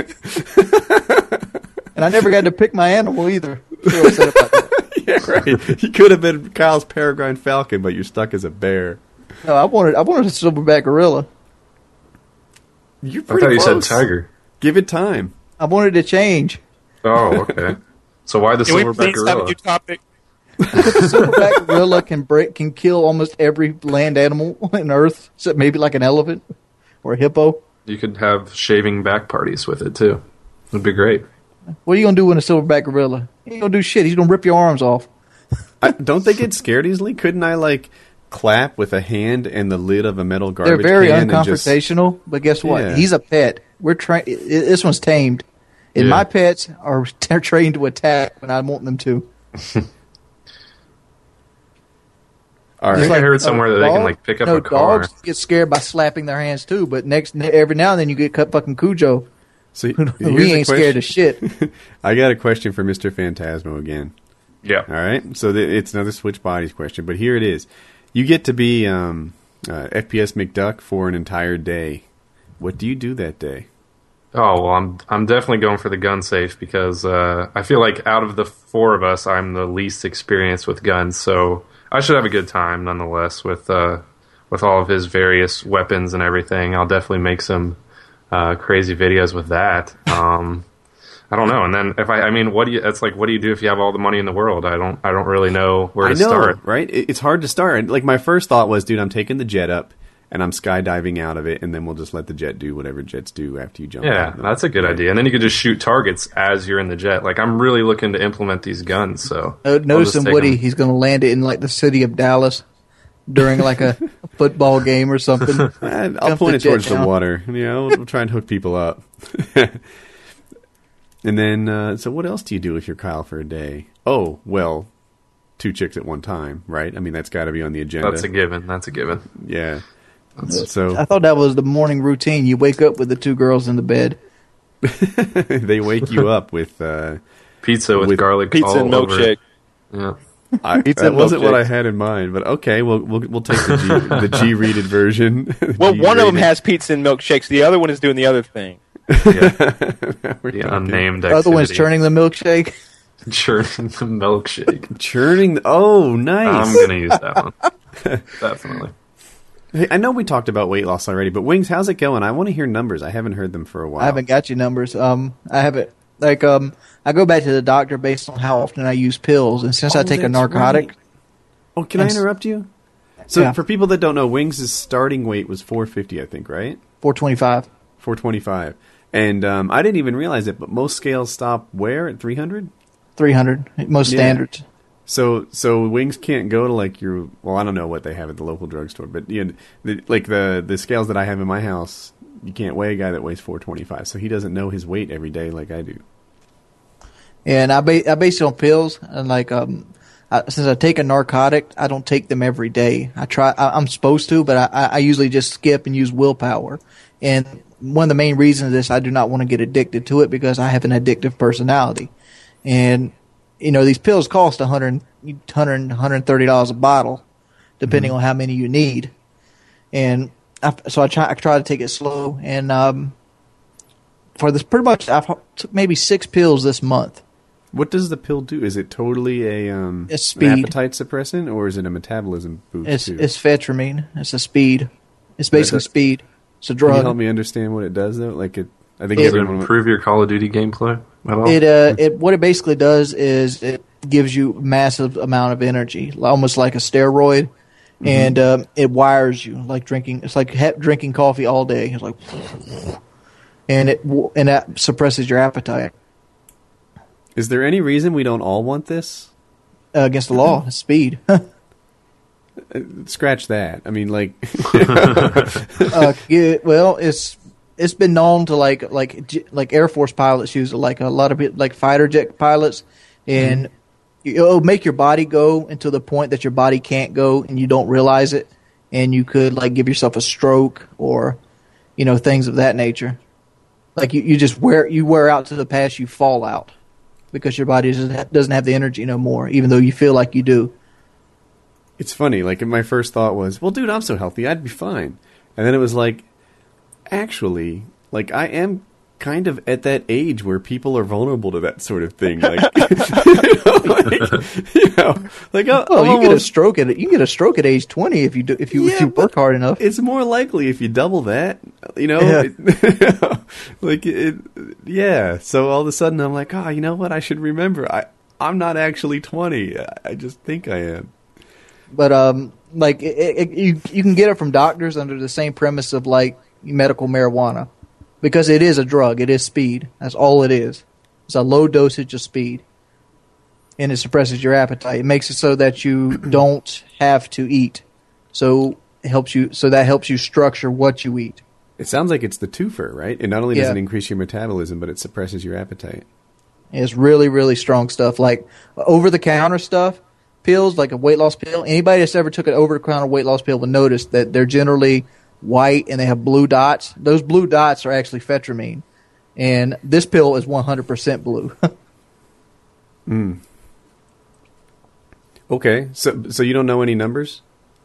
And I never got to pick my animal either. So upset about that. Yeah, right. You could have been Kyle's peregrine falcon, but you're stuck as a bear. No, I wanted a silverback gorilla. You're I pretty thought you said close. tiger. Give it time. I wanted to change. Oh, okay. So why the Can we silverback please have a gorilla? new topic? Silverback gorilla can kill almost every land animal on Earth, except maybe like an elephant or a hippo. You could have shaving back parties with it too. It'd be great. What are you gonna do when a silverback gorilla? He ain't gonna do shit. He's gonna rip your arms off. Don't they get scared easily? Couldn't I, like, clap with a hand and the lid of a metal They're garbage very can and just... unconfrontational, but guess what? Yeah. He's a pet. We're trained. This one's tamed, and Yeah. my pets are trained to attack when I want them to. All I right. think I heard somewhere that they can like pick up a car. Dogs get scared by slapping their hands too, but every now and then you get cut fucking Cujo. So We here's a ain't scared of question. shit. I got a question for Mr. Phantasmo again. Yeah. All right, so it's another switch bodies question, but here it is. You get to be FPS McDuck for an entire day. What do you do that day? Oh well, I'm definitely going for the gun safe because I feel like out of the four of us, I'm the least experienced with guns, so I should have a good time nonetheless with all of his various weapons and everything. I'll definitely make some crazy videos with that. I don't know. And then what do you do if you have all the money in the world? I don't really know where to start. Right? It's hard to start. Like, my first thought was, dude, I'm taking the jet up and I'm skydiving out of it, and then we'll just let the jet do whatever jets do after you jump out. Yeah, of it. that's a good idea. And then you could just shoot targets as you're in the jet. Like, I'm really looking to implement these guns, so... Notice I'll just him, take Woody. 'em. He's going to land it in like the city of Dallas during like a football game or something. And I'll Dump point the it jet towards the down. water. You know, we'll try and hook people up. And then, so what else do you do if you're Kyle for a day? Oh, well, 2 chicks at one time, right? I mean, that's got to be on the agenda. That's a given. Yeah. So I thought that was the morning routine. You wake up with the 2 girls in the bed. they wake you up with Pizza with garlic Pizza all and over milkshake. it. Yeah. Pizza that and wasn't what I milkshakes. had in mind, but okay, we'll take the G-rated version. Well, one of them G-rated. has pizza and milkshakes. The other one is doing the other thing. Yeah, We're the talking. unnamed The other one's activity. churning the milkshake. Churning the milkshake. Churning. Oh, nice. I'm gonna use that one. Definitely. Hey, I know we talked about weight loss already, but Wings, how's it going? I want to hear numbers. I haven't heard them for a while. I haven't got you numbers. I haven't I go back to the doctor based on how often I use pills, and since I take a that's narcotic, right. Oh, can I It's- interrupt you? So, Yeah. for people that don't know, Wings' starting weight was 450, I think, right? 425, 425. And I didn't even realize it, but most scales stop where? At 300? 300, most Yeah. standards. So Wings can't go to like your, well, I don't know what they have at the local drugstore, but you know, the scales that I have in my house, you can't weigh a guy that weighs 425, so he doesn't know his weight every day like I do. And I base it on pills, and since I take a narcotic, I don't take them every day. I'm supposed to, but I usually just skip and use willpower. And one of the main reasons is I do not want to get addicted to it because I have an addictive personality. And, you know, these pills cost $130 a bottle, depending on how many you need. And I try to take it slow. And for this, pretty much, I've took maybe 6 pills this month. What does the pill do? Is it totally It's an speed. appetite suppressant, or is it a metabolism boost It's too? phetramine. It's a speed. It's basically does- speed. It's a Can you help drug. me understand what it does though? Like I think Does it everyone. improve your Call of Duty gameplay at all? What it basically does is it gives you massive amount of energy, almost like a steroid, and it wires you like drinking. It's like drinking coffee all day. It's like, and that suppresses your appetite Is there any reason we don't all want this? against the law. It's speed. Scratch that. I mean, like, Yeah, well, it's been known to like Air Force pilots use it, like a lot of like fighter jet pilots, and it'll make your body go until the point that your body can't go, and you don't realize it, and you could like give yourself a stroke or, you know, things of that nature. Like you just wear out to the past, you fall out because your body doesn't have the energy no more, even though you feel like you do. it's funny. Like, my first thought was, well, dude, I'm so healthy, I'd be fine. And then it was like, actually, like, I am kind of at that age where people are vulnerable to that sort of thing. Like, Oh, you get a stroke at age 20 if you work hard enough. It's more likely if you double that, you know. Yeah. Yeah. So all of a sudden, I'm like, oh, you know what? I should remember. I'm not actually 20. I just think I am. But you can get it from doctors under the same premise of like medical marijuana, because it is a drug. It is speed. That's all it is. It's a low dosage of speed, and it suppresses your appetite. It makes it so that you don't have to eat. So that helps you structure what you eat. It sounds like it's the twofer, right? It not only does Yeah. it increase your metabolism, but it suppresses your appetite. It's really, really strong stuff. Like over-the-counter stuff, pills, like a weight loss pill. Anybody that's ever took an over-the-counter weight loss pill will notice that they're generally white and they have blue dots. Those blue dots are actually phetramine. And this pill is 100% blue. Okay. So you don't know any numbers?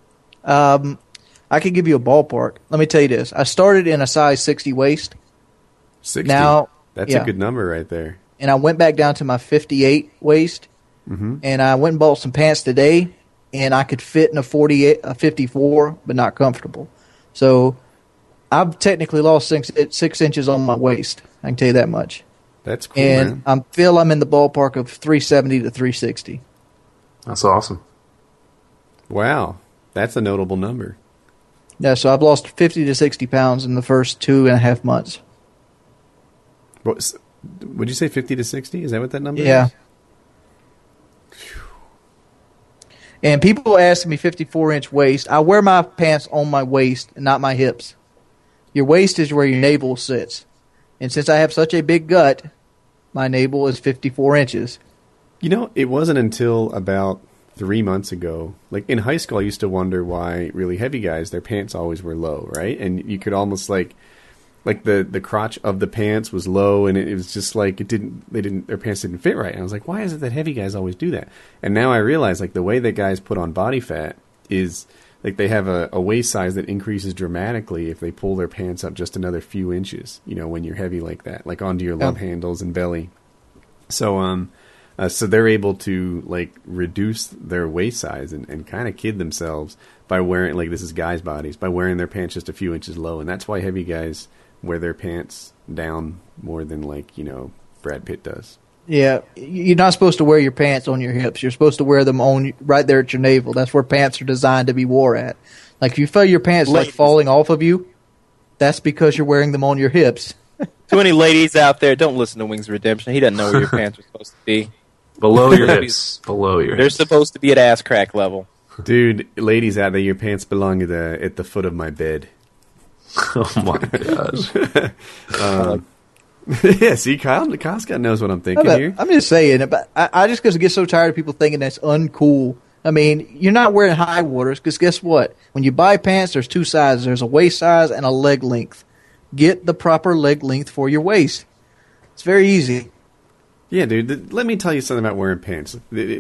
I could give you a ballpark. Let me tell you this. I started in a size 60 waist, 60. Now- That's yeah. a good number right there. and I went back down to my 58 waist. And I went and bought some pants today, and I could fit in a 54, but not comfortable. So I've technically lost 6 inches on my waist. I can tell you that much. That's cool, And man. I feel I'm in the ballpark of 370 to 360. That's awesome. Wow. That's a notable number. Yeah, so I've lost 50 to 60 pounds in the first 2.5 months. Would you say 50 to 60? Is that what that number Yeah. is? And people ask me 54-inch waist. I wear my pants on my waist and not my hips. Your waist is where your navel sits. And since I have such a big gut, my navel is 54 inches. You know, it wasn't until about 3 months ago. Like, in high school, I used to wonder why really heavy guys, their pants always were low, right? And you could almost, like the crotch of the pants was low, and it was just like their pants didn't fit right. And I was like, why is it that heavy guys always do that? And now I realize, like, the way that guys put on body fat is like they have a waist size that increases dramatically if they pull their pants up just another few inches, you know, when you're heavy like that, like onto your love handles and belly. So so they're able to like reduce their waist size and kind of kid themselves by wearing, like, this is guys' bodies, by wearing their pants just a few inches low. And that's why heavy guys wear their pants down more than, like, you know, Brad Pitt does. Yeah, you're not supposed to wear your pants on your hips. You're supposed to wear them on right there at your navel. That's where pants are designed to be wore at. Like, if you feel your pants like falling off of you, that's because you're wearing them on your hips. To any ladies out there, don't listen to Wings of Redemption. He doesn't know where your pants are supposed to be. Below your hips. Below your They're hips. supposed to be at ass crack level. Dude, ladies out there, your pants belong at the foot of my bed. Oh my gosh. Yeah, see, Kyle Scott knows what I'm thinking here. I'm just saying, but I just get so tired of people thinking that's uncool. I mean, you're not wearing high waters because guess what? When you buy pants, there's two sizes. There's a waist size and a leg length. Get the proper leg length for your waist. It's very easy. Yeah, dude, let me tell you something about wearing pants.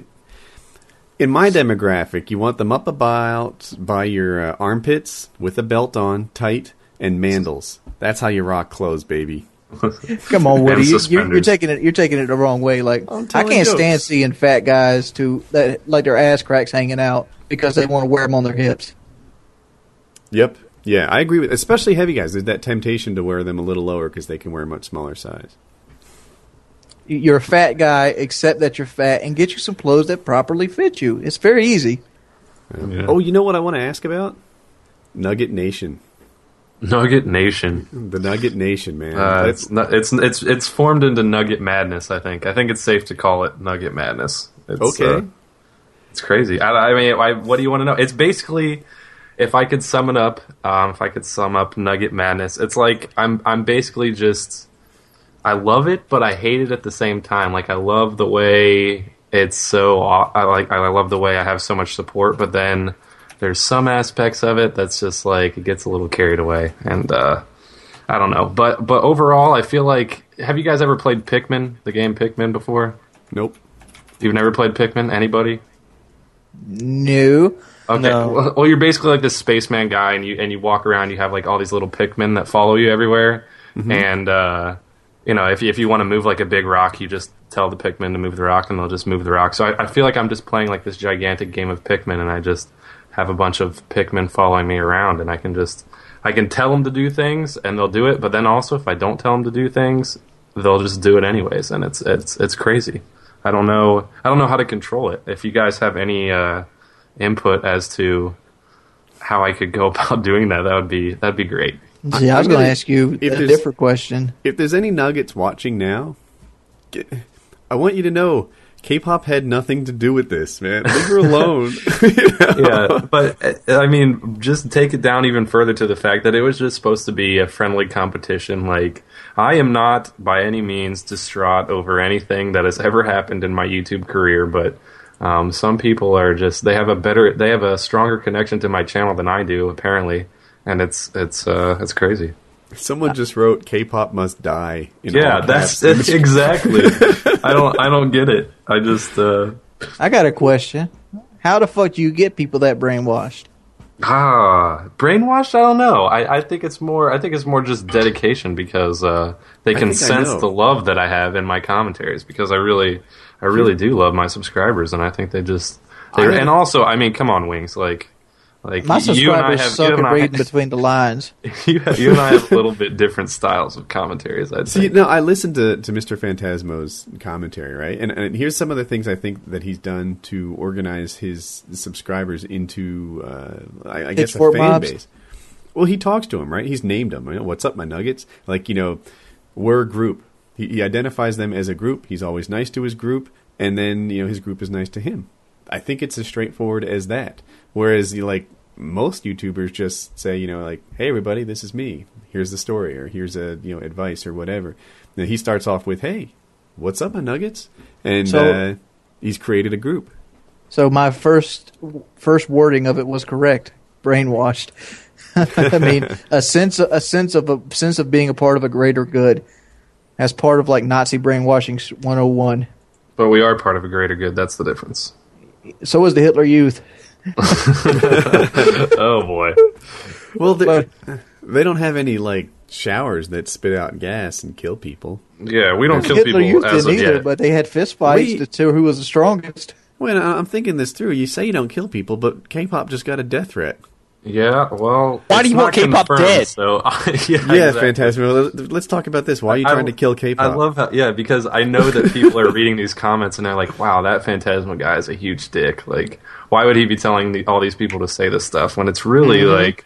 In my demographic, you want them up about by your armpits with a belt on, tight, and mandals. That's how you rock clothes, baby. Come on, Woody, And you're suspenders. taking it the wrong way. Like, I'm I telling can't jokes. stand seeing fat guys that like their ass cracks hanging out because they want to wear them on their hips. Yep. Yeah, I agree with, especially heavy guys. There's that temptation to wear them a little lower because they can wear a much smaller size. You're a fat guy, accept that you're fat, and get you some clothes that properly fit you. It's very easy. Yeah. Oh, you know what I want to ask about? Nugget Nation. Nugget Nation. The Nugget Nation, man. It's formed into Nugget Madness. I think it's safe to call it Nugget Madness. It's, okay. It's crazy. I mean, what do you want to know? It's basically, if I could sum it up, Nugget Madness, it's like I'm basically just, I love it, but I hate it at the same time. Like, I love the way it's so, I love the way I have so much support, but then there's some aspects of it that's just like, it gets a little carried away, and I don't know. But overall, I feel like, have you guys ever played Pikmin, the game Pikmin, before? Nope. You've never played Pikmin? Anybody? No. Okay. No. Well, you're basically like this spaceman guy, and you walk around. You have like all these little Pikmin that follow you everywhere, and you know, if you want to move like a big rock, you just tell the Pikmin to move the rock, and they'll just move the rock. So I feel like I'm just playing like this gigantic game of Pikmin, and I just have a bunch of Pikmin following me around, and I can tell them to do things, and they'll do it. But then also, if I don't tell them to do things, they'll just do it anyways, and it's crazy. I don't know how to control it. If you guys have any input as to how I could go about doing that, that'd be great. See, I was going to ask you if a there's- different question. If there's any Nuggets watching now, I want you to know K-pop had nothing to do with this, man. Leave her alone. Yeah, but I mean, just take it down even further to the fact that it was just supposed to be a friendly competition. Like, I am not by any means distraught over anything that has ever happened in my YouTube career, but some people are just, they have a stronger connection to my channel than I do, apparently, and it's crazy. Someone just wrote "K-pop must die." In Yeah, all that's caps. exactly. I don't get it. I just I got a question. How the fuck do you get people that brainwashed? brainwashed. I don't know. I think it's more just dedication, because they can think I sense know. the love that I have in my commentaries, because I really do love my subscribers, and I think and also, I mean, come on, Wings, like My you and I subscribers have suck at reading between the lines. you and I have a little bit different styles of commentaries, I'd See, say. no, I listened to Mr. Phantasmo's commentary, right? And here's some of the things I think that he's done to organize his subscribers into, I guess, a Pitchfork fan mobs? base. Well, he talks to them, right? He's named them. You know, what's up, my Nuggets? Like, you know, we're a group. He identifies them as a group. He's always nice to his group, and then, you know, his group is nice to him. I think it's as straightforward as that. Whereas, like, most YouTubers just say, you know, like, hey, everybody, this is me. Here's the story, or here's advice, or whatever. Then he starts off with, hey, what's up, my Nuggets? And So- he's created a group. So my first wording of it was correct. Brainwashed. I mean, a sense of being a part of a greater good, as part of like Nazi brainwashing 101. But we are part of a greater good. That's the difference. So was the Hitler Youth. Oh boy. Well, But- they don't have any like showers that spit out gas and kill people. Yeah, we don't kill Hitler people used as didn't of either, yet. but they had fist fights Wait. to see who was the strongest. Well, I'm thinking this through. You say you don't kill people, but K-pop just got a death threat. Yeah, well, Why do it's you not want K-pop confirmed, dead? So Yeah, exactly. fantastic. Well, let's talk about this. Why are you trying to kill K-pop? I love how, because I know that people are reading these comments and they're like, wow, that Phantasmo guy is a huge dick. Like, why would he be telling all these people to say this stuff when it's really like,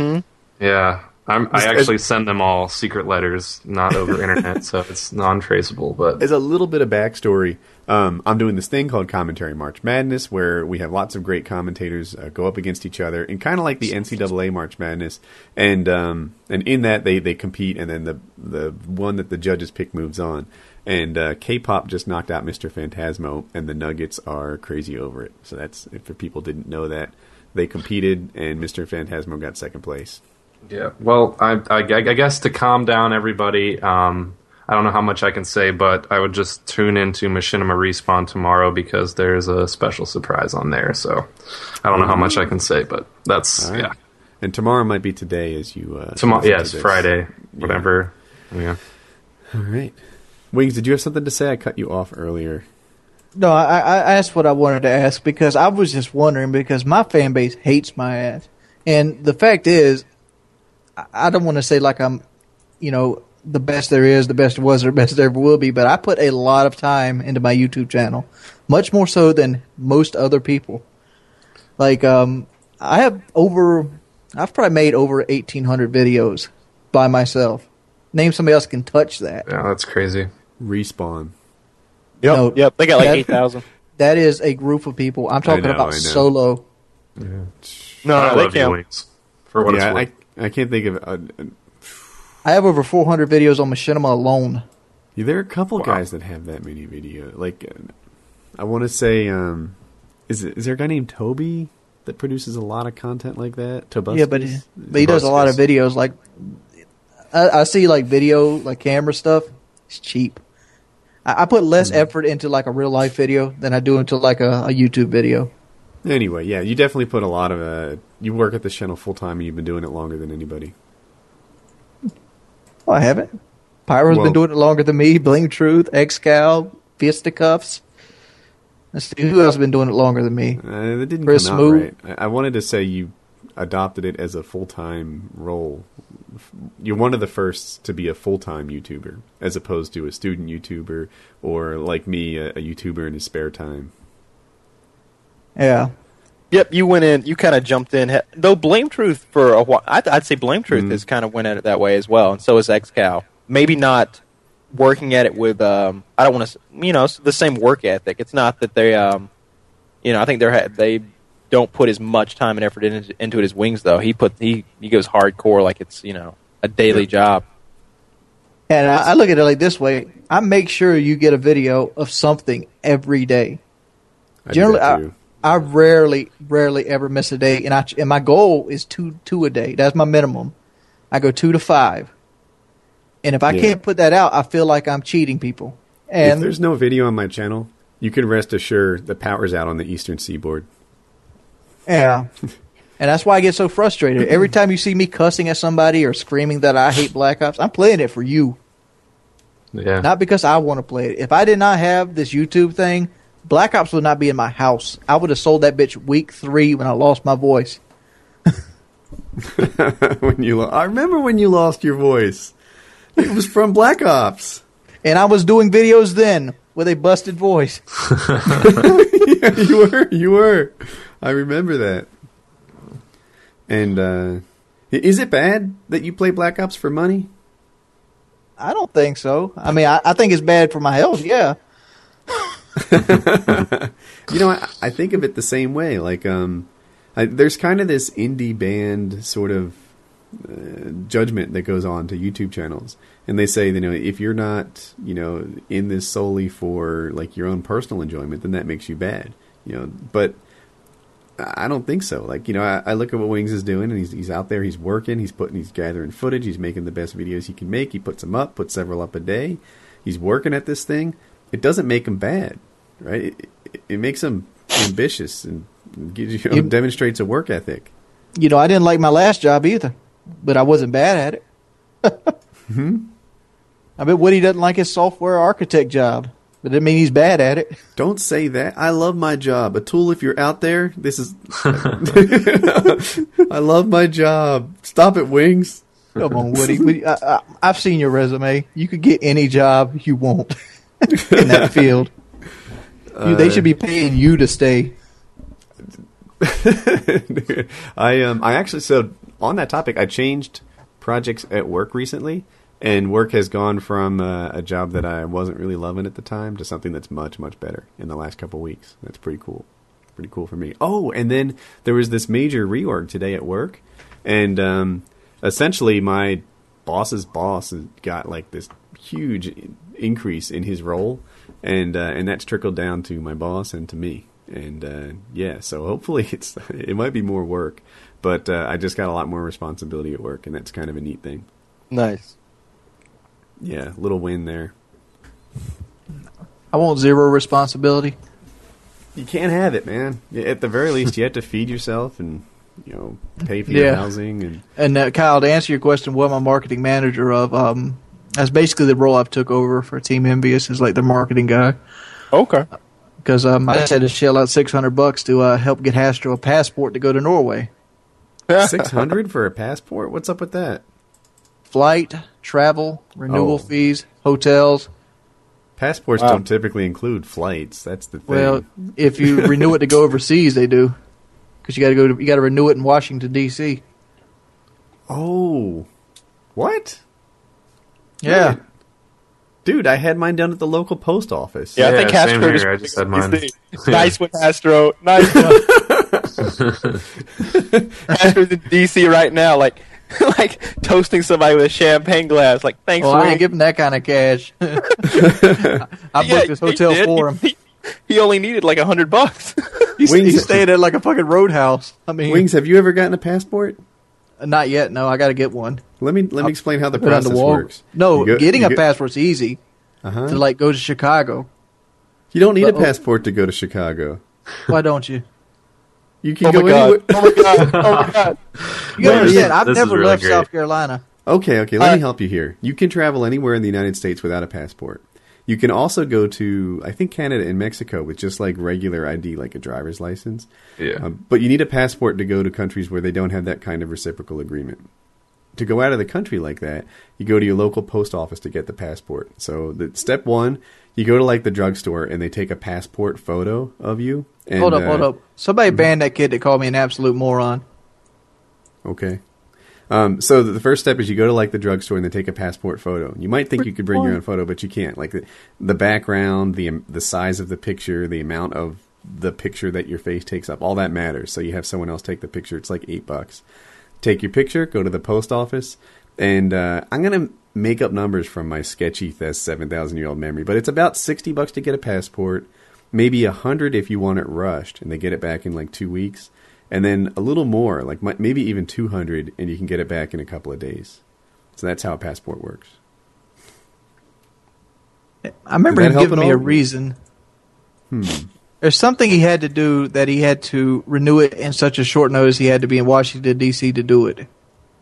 yeah. I actually send them all secret letters, not over internet, so it's non-traceable. But As a little bit of backstory, I'm doing this thing called Commentary March Madness, where we have lots of great commentators go up against each other, and kind of like the NCAA March Madness. And in that they compete, and then the one that the judges pick moves on. And K-pop just knocked out Mr. Phantasmo, and the Nuggets are crazy over it. So that's, if people didn't know that, they competed, and Mr. Phantasmo got second place. yeah, well, I guess to calm down everybody, I don't know how much I can say, but I would just tune into Machinima Respawn tomorrow because there's a special surprise on there. So I don't know how much I can say, but that's All right. yeah. And tomorrow might be today as you... Tomorrow, listen yeah, to it's this. Friday, whatever. Yeah. All right. Wings, did you have something to say? I cut you off earlier. No, I asked what I wanted to ask because I was just wondering because my fan base hates my ass. And the fact is, I don't want to say like I'm, the best there is, the best there was, or the best there ever will be, but I put a lot of time into my YouTube channel, much more so than most other people. Like, I've probably made over 1,800 videos by myself. Name somebody else can touch that. Yeah, that's crazy. Respawn. Yep, No, yep. They got like that- 8,000. That is a group of people. I'm talking I know. about solo. No, I they love you, count. Wings. For what Yeah, it's worth. I can't think of... I have over 400 videos on Machinima alone. there are a couple Wow. guys that have that many videos. Like, I want to say... is there a guy named Toby that produces a lot of content like that? Tobuscus? Yeah, but he does a lot of videos. Like I see like video, like camera stuff. It's cheap. I put less effort into like a real life video than I do into like a YouTube video. Anyway, yeah, you definitely put a lot of... you work at this channel full-time and you've been doing it longer than anybody. Oh, I haven't. Pyro's Well- been doing it longer than me. Bling Truth, Excal, Fisticuffs. Let's see who else has been doing it longer than me. That didn't Chris come out Moo. right. I wanted to say you adopted it as a full-time role. You're one of the first to be a full-time YouTuber, as opposed to a student YouTuber or, like me, a YouTuber in his spare time. Yeah. Yep, you went in. You kind of jumped in. Though Blame Truth for a while, I'd say Blame Truth has kind of went at it that way as well, and so is XCal. Maybe not working at it with. I don't want to, the same work ethic. It's not that they, I think they don't put as much time and effort into it as Wings though. He goes hardcore like it's a daily job. And I look at it like this way. I make sure you get a video of something every day. I Generally, do that too. I rarely ever miss a day, and my goal is two a day. That's my minimum. I go 2 to 5, and if I Yeah. can't put that out, I feel like I'm cheating people. If And there's no video on my channel, you can rest assured the power's out on the Eastern Seaboard. yeah, and that's why I get so frustrated every time you see me cussing at somebody or screaming that I hate Black Ops. I'm playing it for you, Yeah. not because I want to play it. If I did not have this YouTube thing, Black Ops would not be in my house. I would have sold that bitch week 3 when I lost my voice. I remember when you lost your voice. It was from Black Ops. And I was doing videos then with a busted voice. Yeah, you were. I remember that. And is it bad that you play Black Ops for money? I don't think so. I mean, I think it's bad for my health, yeah. I think of it the same way. Like, there's kind of this indie band sort of judgment that goes on to YouTube channels, and they say, if you're not, in this solely for like your own personal enjoyment, then that makes you bad. But I don't think so. Like, I look at what Wings is doing, and he's out there, he's working, he's gathering footage, he's making the best videos he can make. He puts them up, puts several up a day. He's working at this thing. It doesn't make him bad, right? It makes him ambitious and Demonstrates a work ethic. You know, I didn't like my last job either, but I wasn't bad at it. I bet Woody doesn't like his software architect job, but it doesn't mean he's bad at it. Don't say that. I love my job. Atul, if you're out there, this is... I love my job. Stop it, Wings. Come on, Woody. I've seen your resume. You could get any job you want in that field. They should be paying you to stay. I actually, so on that topic, I changed projects at work recently, and work has gone from a job that I wasn't really loving at the time to something that's much, much better in the last couple of weeks. That's pretty cool. Pretty cool for me. Oh, and then there was this major reorg today at work, and essentially my boss's boss got like this huge increase in his role, and that's trickled down to my boss and to me. And yeah, so hopefully it might be more work, but I just got a lot more responsibility at work, and that's kind of a neat thing. Nice. Yeah, little win there. I want zero responsibility. You can't have it, man. At the very least, you have to feed yourself and pay for your housing. And Kyle, to answer your question, what I'm a marketing manager of, that's basically the role I've took over for Team Envious, is like the marketing guy. Okay. Because I just had to shell out $600 to help get Hastro a passport to go to Norway. $600 for a passport? What's up with that? Flight, travel, renewal fees, hotels. Passports don't typically include flights. That's the thing. Well, if you renew it to go overseas, they do, because you got to renew it in Washington D.C. Oh, what? Yeah. Right. Dude, I had mine done at the local post office. Yeah, I think same Castro here. I just had mine. Nice one, Castro. Nice one. Castro's in DC right now, like toasting somebody with a champagne glass. Like, thanks, Well, I Wing. ain't giving that kind of cash. I booked this hotel for him. He only needed like $100. He stayed at like a fucking roadhouse. I mean, Wings, have you ever gotten a passport? Not yet. No, I got to get one. Let me explain how the Put it on process the wall. works. No, getting you a passport's easy. To like go to Chicago. You don't need a passport to go to Chicago. Why don't you? You can go anywhere. Oh my god! Oh my god! You gotta understand, I've This is never really left great. South Carolina. Okay, let me help you here. You can travel anywhere in the United States without a passport. You can also go to, I think, Canada and Mexico with just like regular ID, like a driver's license. Yeah. But you need a passport to go to countries where they don't have that kind of reciprocal agreement. To go out of the country like that, you go to your local post office to get the passport. So step one, you go to like the drugstore and they take a passport photo of you. And, Hold up. Somebody banned that kid that called me an absolute moron. Okay. So the first step is you go to like the drugstore and they take a passport photo. You might think you could bring your own photo, but you can't. Like the background, the size of the picture, the amount of the picture that your face takes up, all that matters. So you have someone else take the picture. It's like $8. Take your picture, go to the post office, and I'm going to make up numbers from my sketchy 7,000-year-old memory, but it's about $60 to get a passport, maybe $100 if you want it rushed, and they get it back in like 2 weeks, and then a little more, like maybe even $200, and you can get it back in a couple of days. So that's how a passport works. I remember Did that him help giving at me a all? reason. There's something he had to do that he had to renew it in such a short notice. He had to be in Washington, D.C. to do it.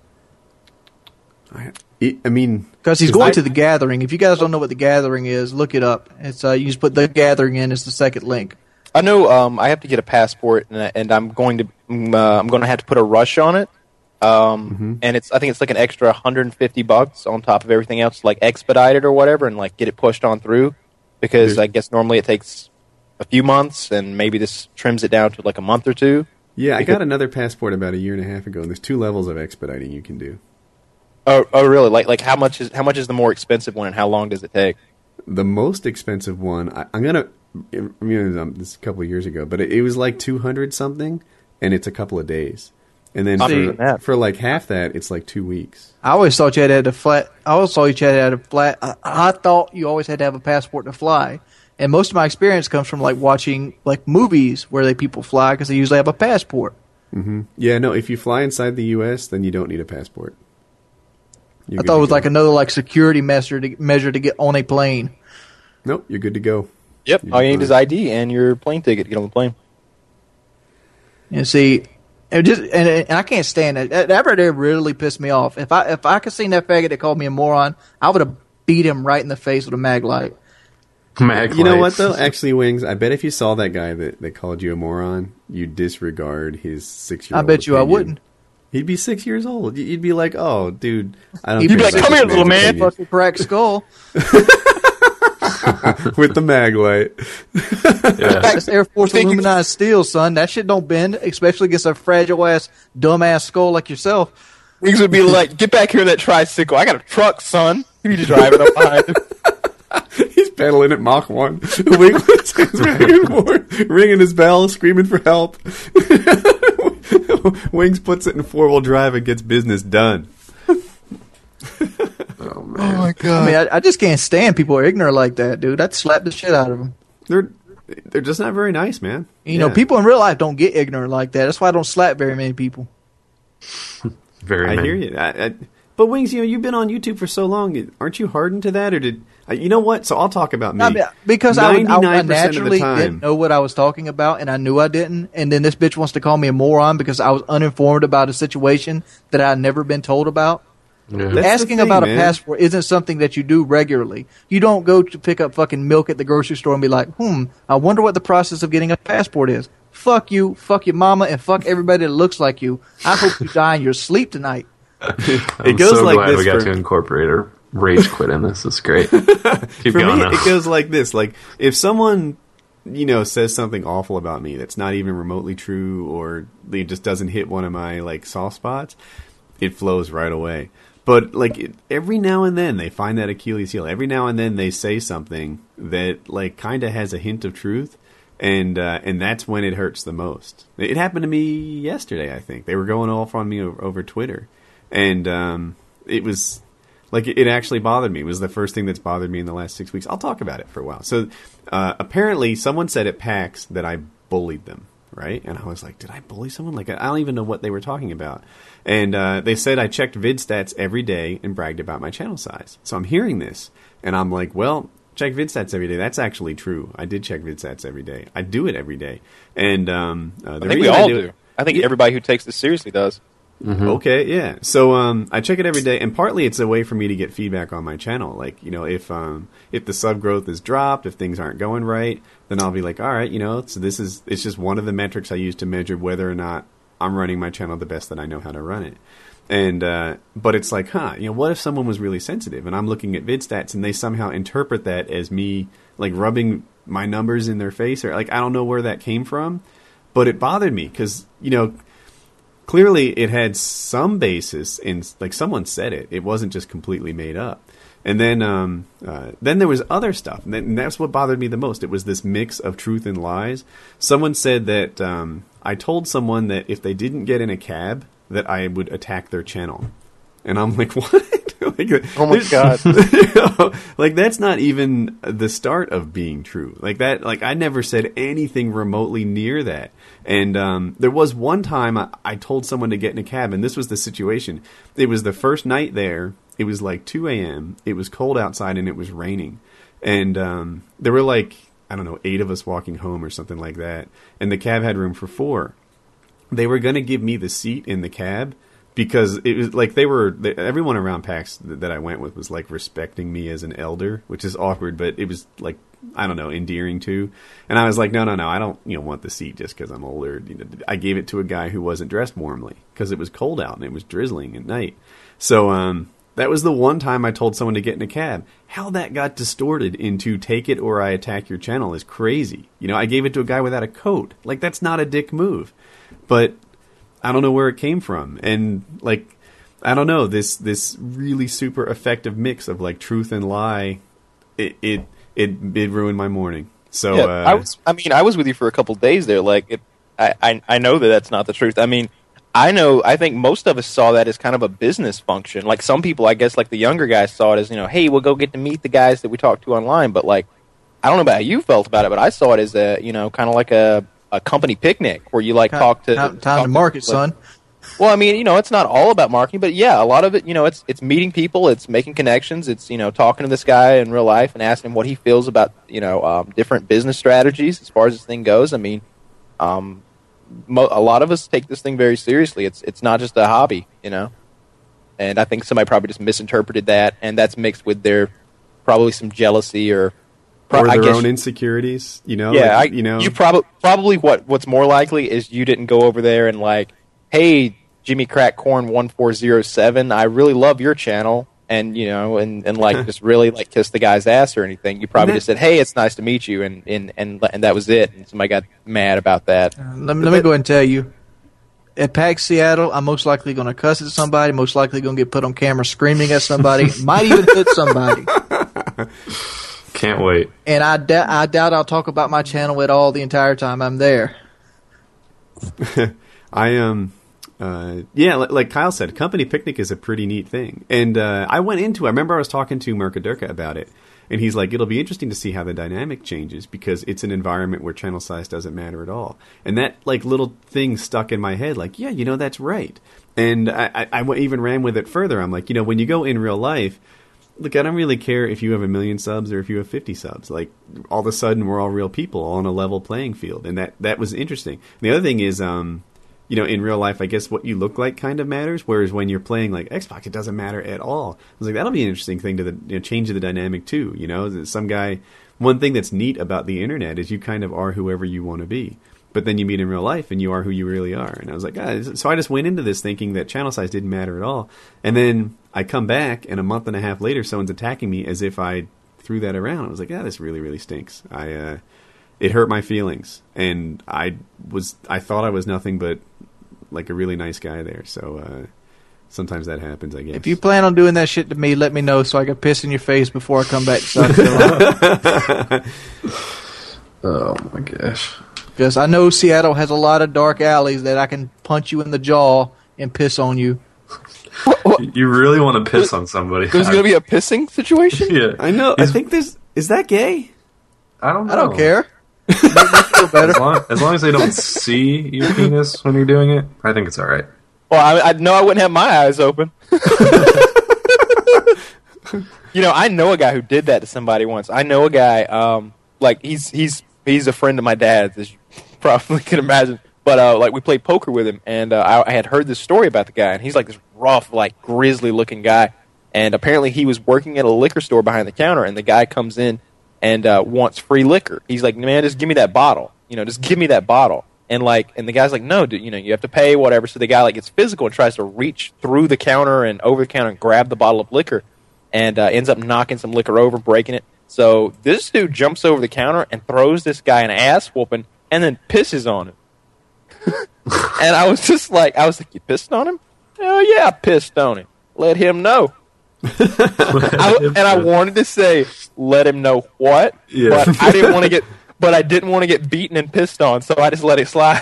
I mean... Because he's going to the Gathering. If you guys don't know what the Gathering is, look it up. It's you just put the Gathering in as the second link. I know. I have to get a passport, and I'm going to have to put a rush on it. And I think it's like an extra $150 on top of everything else, like expedite it or whatever, and like get it pushed on through. Because I guess normally it takes a few months, and maybe this trims it down to like a month or two. Yeah, I got another passport about 1.5 years ago, and there's 2 levels of expediting you can do. Oh, really? Like how much is the more expensive one, and how long does it take? The most expensive one, I'm gonna. This is a couple of years ago, but it was like 200 something, and it's a couple of days. And then for like half that, it's like 2 weeks. I always thought you had to have a flat. I always thought you had to have a flat. I thought you always had to have a passport to fly. And most of my experience comes from like watching like movies where people fly because they usually have a passport. Mm-hmm. Yeah, no. If you fly inside the U.S., then you don't need a passport. I thought it was like another like security measure to get on a plane. Nope, you're good to go. Yep. All you need is ID and your plane ticket to get on the plane. And see, and I can't stand it. That right there really pissed me off. If I could seen that faggot that called me a moron, I would have beat him right in the face with a mag light. You know what though? Actually, Wings, I bet if you saw that guy that called you a moron, you'd disregard his 6-year-old. I bet you opinion. I wouldn't. He'd be 6 years old. You'd be like, "Oh, dude, I don't." You'd be like, care "Come about here, this little man's man." opinion." Fucking cracked skull. With the mag light. Yeah. That's Air Force aluminized steel, son. That shit don't bend, especially against a fragile ass, dumb ass skull like yourself. Wings would be like, "Get back here in that tricycle. I got a truck, son." He'd be just driving up behind him. He's pedaling at Mach 1. Wings goes back and forth, ringing his bell, screaming for help. Wings puts it in 4-wheel drive and gets business done. Oh man. Oh my god! I mean, I just can't stand people who are ignorant like that, dude. I'd slap the shit out of them. They're just not very nice, man. You know, people in real life don't get ignorant like that. That's why I don't slap very many people. Very. I many. hear you. But Wings, you've been on YouTube for so long. Aren't you hardened to that, or did you know what? So I'll talk about me. I mean, because I 99% naturally of the time, didn't know what I was talking about, and I knew I didn't. And then this bitch wants to call me a moron because I was uninformed about a situation that I had never been told about. Yeah. That's Asking the thing, about man. a passport isn't something that you do regularly. You don't go to pick up fucking milk at the grocery store and be like, I wonder what the process of getting a passport is. Fuck you, fuck your mama, and fuck everybody that looks like you. I hope you die in your sleep tonight. I'm goes so like glad this we got for- to incorporate a rage quit in this. It's great. Keep For going me, now. it goes like this: like if someone, says something awful about me that's not even remotely true, or it just doesn't hit one of my like soft spots, it flows right away. But like every now and then they find that Achilles heel. Every now and then they say something that like kind of has a hint of truth, and that's when it hurts the most. It happened to me yesterday. I think they were going off on me over Twitter, and it was like it actually bothered me. It was the first thing that's bothered me in the last 6 weeks. I'll talk about it for a while. So apparently, someone said at PAX that I bullied them. Right? And I was like, did I bully someone? Like, I don't even know what they were talking about. And they said I checked VidStats every day and bragged about my channel size. So I'm hearing this, and I'm like, well, check VidStats every day. That's actually true. I did check VidStats every day. I do it every day. And I think we all do. I think everybody who takes this seriously does. Mm-hmm. Okay, yeah. So I check it every day, and partly it's a way for me to get feedback on my channel. Like, if the sub growth is dropped, if things aren't going right, then I'll be like, all right, so it's just one of the metrics I use to measure whether or not I'm running my channel the best that I know how to run it. And but it's like, what if someone was really sensitive, and I'm looking at VidStats, and they somehow interpret that as me like rubbing my numbers in their face, or like I don't know where that came from, but it bothered me because clearly it had some basis in, like, someone said it. It wasn't just completely made up. And then there was other stuff, and that's what bothered me the most. It was this mix of truth and lies. Someone said that I told someone that if they didn't get in a cab, that I would attack their channel. And I'm like, what? Oh my god! Like that's not even the start of being true. Like that. Like I never said anything remotely near that. And there was one time I told someone to get in a cab, and this was the situation. It was the first night there. It was like 2 a.m. It was cold outside, and it was raining. And there were like, I don't know, 8 of us walking home or something like that. And the cab had room for 4. They were going to give me the seat in the cab, because it was like everyone around PAX that I went with was like respecting me as an elder, which is awkward, but it was like, I don't know, endearing too. And I was like, no, I don't want the seat just because I'm older. I gave it to a guy who wasn't dressed warmly because it was cold out and it was drizzling at night. So that was the one time I told someone to get in a cab. How that got distorted into take it or I attack your channel is crazy. I gave it to a guy without a coat. Like, that's not a dick move. But I don't know where it came from. And, like, I don't know, this really super effective mix of, like, truth and lie, it ruined my morning. So yeah, I was with you for a couple days there. Like, I know that that's not the truth. I mean, I think most of us saw that as kind of a business function. Like, some people, I guess, like the younger guys saw it as, hey, we'll go get to meet the guys that we talked to online. But, like, I don't know about how you felt about it, but I saw it as a, kind of like a company picnic where you, like, talk to... Time to market, son. Well, I mean, it's not all about marketing, but yeah, a lot of it, it's meeting people, it's making connections, it's, talking to this guy in real life and asking him what he feels about, different business strategies as far as this thing goes. I mean, a lot of us take this thing very seriously. It's not just a hobby, you know. And I think somebody probably just misinterpreted that, and that's mixed with their probably some jealousy or their own insecurities. You know, yeah. like, you know, you probably what's more likely is you didn't go over there and like, hey, Jimmy Crack Corn 1407, I really love your channel. And you know, and like just really like kiss the guy's ass or anything. You probably just said, "Hey, it's nice to meet you," and that was it. And somebody got mad about that. Let me go ahead and tell you, at PAX Seattle, I'm most likely going to cuss at somebody. Most likely going to get put on camera screaming at somebody. Might even hit somebody. Can't wait. And I doubt I'll talk about my channel at all the entire time I'm there. Yeah, like Kyle said, company picnic is a pretty neat thing. And I remember I was talking to Mercadurka about it, and he's like, it'll be interesting to see how the dynamic changes, because it's an environment where channel size doesn't matter at all. And that like little thing stuck in my head, like, yeah, you know, that's right. And I even ran with it further. I'm like, you know, when you go in real life, look, I don't really care if you have 1 million subs or if you have 50 subs. Like, all of a sudden, we're all real people on a level playing field. And that was interesting. And the other thing is, you know, in real life, I guess what you look like kind of matters, whereas when you're playing like Xbox, it doesn't matter at all. I was like, that'll be an interesting thing to change the dynamic too. You know, some guy. One thing that's neat about the internet is you kind of are whoever you want to be, but then you meet in real life and you are who you really are. And I was like, so I just went into this thinking that channel size didn't matter at all, and then I come back and a month and a half later, someone's attacking me as if I threw that around. I was like, this really, really stinks. It hurt my feelings, and I thought I was nothing but like a really nice guy there. So sometimes that happens, I guess. If you plan on doing that shit to me, let me know so I can piss in your face before I come back to South Carolina. Oh my gosh. Because I know Seattle has a lot of dark alleys that I can punch you in the jaw and piss on you. You really want to piss on somebody? There's going to be a pissing situation? Yeah. I know. I think is that gay? I don't know. I don't care. Make me feel better. As long as they don't see your penis when you're doing it, I think it's all right. Well, I know I wouldn't have my eyes open. You know, I know a guy who did that to somebody once. I know a guy, like he's a friend of my dad's, as you probably can imagine. But like we played poker with him, and I had heard this story about the guy, and he's like this rough, like grizzly looking guy. And apparently he was working at a liquor store behind the counter, and the guy comes in and wants free liquor. He's like, man, just give me that bottle. You know, just give me that bottle. And the guy's like, no, dude, you know, you have to pay, whatever. So the guy like gets physical and tries to reach through the counter and over the counter and grab the bottle of liquor, and ends up knocking some liquor over, breaking it. So this dude jumps over the counter and throws this guy an ass whooping, and then pisses on him. And I was like, you pissed on him? Oh yeah, I pissed on him. Let him know. I wanted to say, let him know what, yeah. But I didn't want to get beaten and pissed on, so I just let it slide.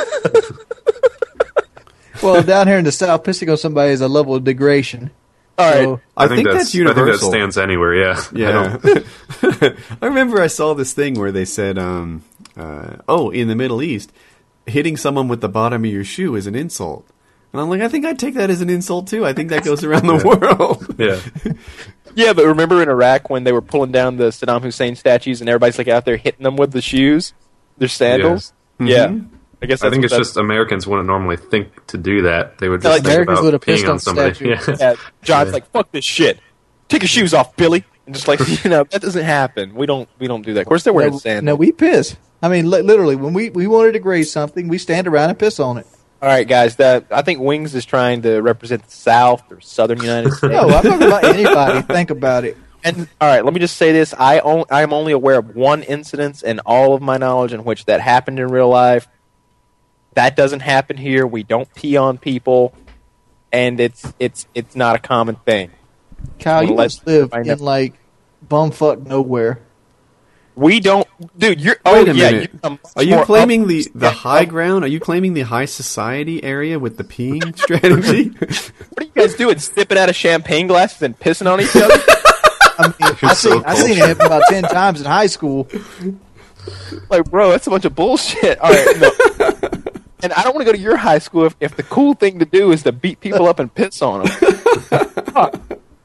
Well, down here in the South, pissing on somebody is a level of degradation. All right, so, I think that's universal. I think that stands anywhere. Yeah, yeah. I remember I saw this thing where they said, in the Middle East, hitting someone with the bottom of your shoe is an insult. And I'm like, I think I'd take that as an insult, too. I think that goes around the world. Yeah. Yeah, but remember in Iraq when they were pulling down the Saddam Hussein statues and everybody's like out there hitting them with the shoes? Their sandals? Yeah. Mm-hmm. I think it's just Americans wouldn't normally think to do that. They would just like think Americans about would have pissed peeing on on somebody. statue. Yeah, John's like, fuck this shit. Take your shoes off, Billy. And just like, you know, that doesn't happen. We don't do that. Of course they're wearing sandals. No, we piss. I mean, literally, when we want to degrade something, we stand around and piss on it. All right, guys. I think Wings is trying to represent the South or Southern United States. No, I'm talking about anybody. Think about it. And all right, let me just say this: I am only aware of one incident in all of my knowledge in which that happened in real life. That doesn't happen here. We don't pee on people, and it's not a common thing. Kyle, you must live in like bumfuck nowhere. We don't, dude. Wait a minute. Are you claiming the high ground? Are you claiming the high society area with the peeing strategy? What are you guys doing? Sipping out of champagne glasses and pissing on each other? I mean, I seen it happen about 10 times in high school. Like, bro, that's a bunch of bullshit. All right, no. And I don't want to go to your high school if the cool thing to do is to beat people up and piss on them.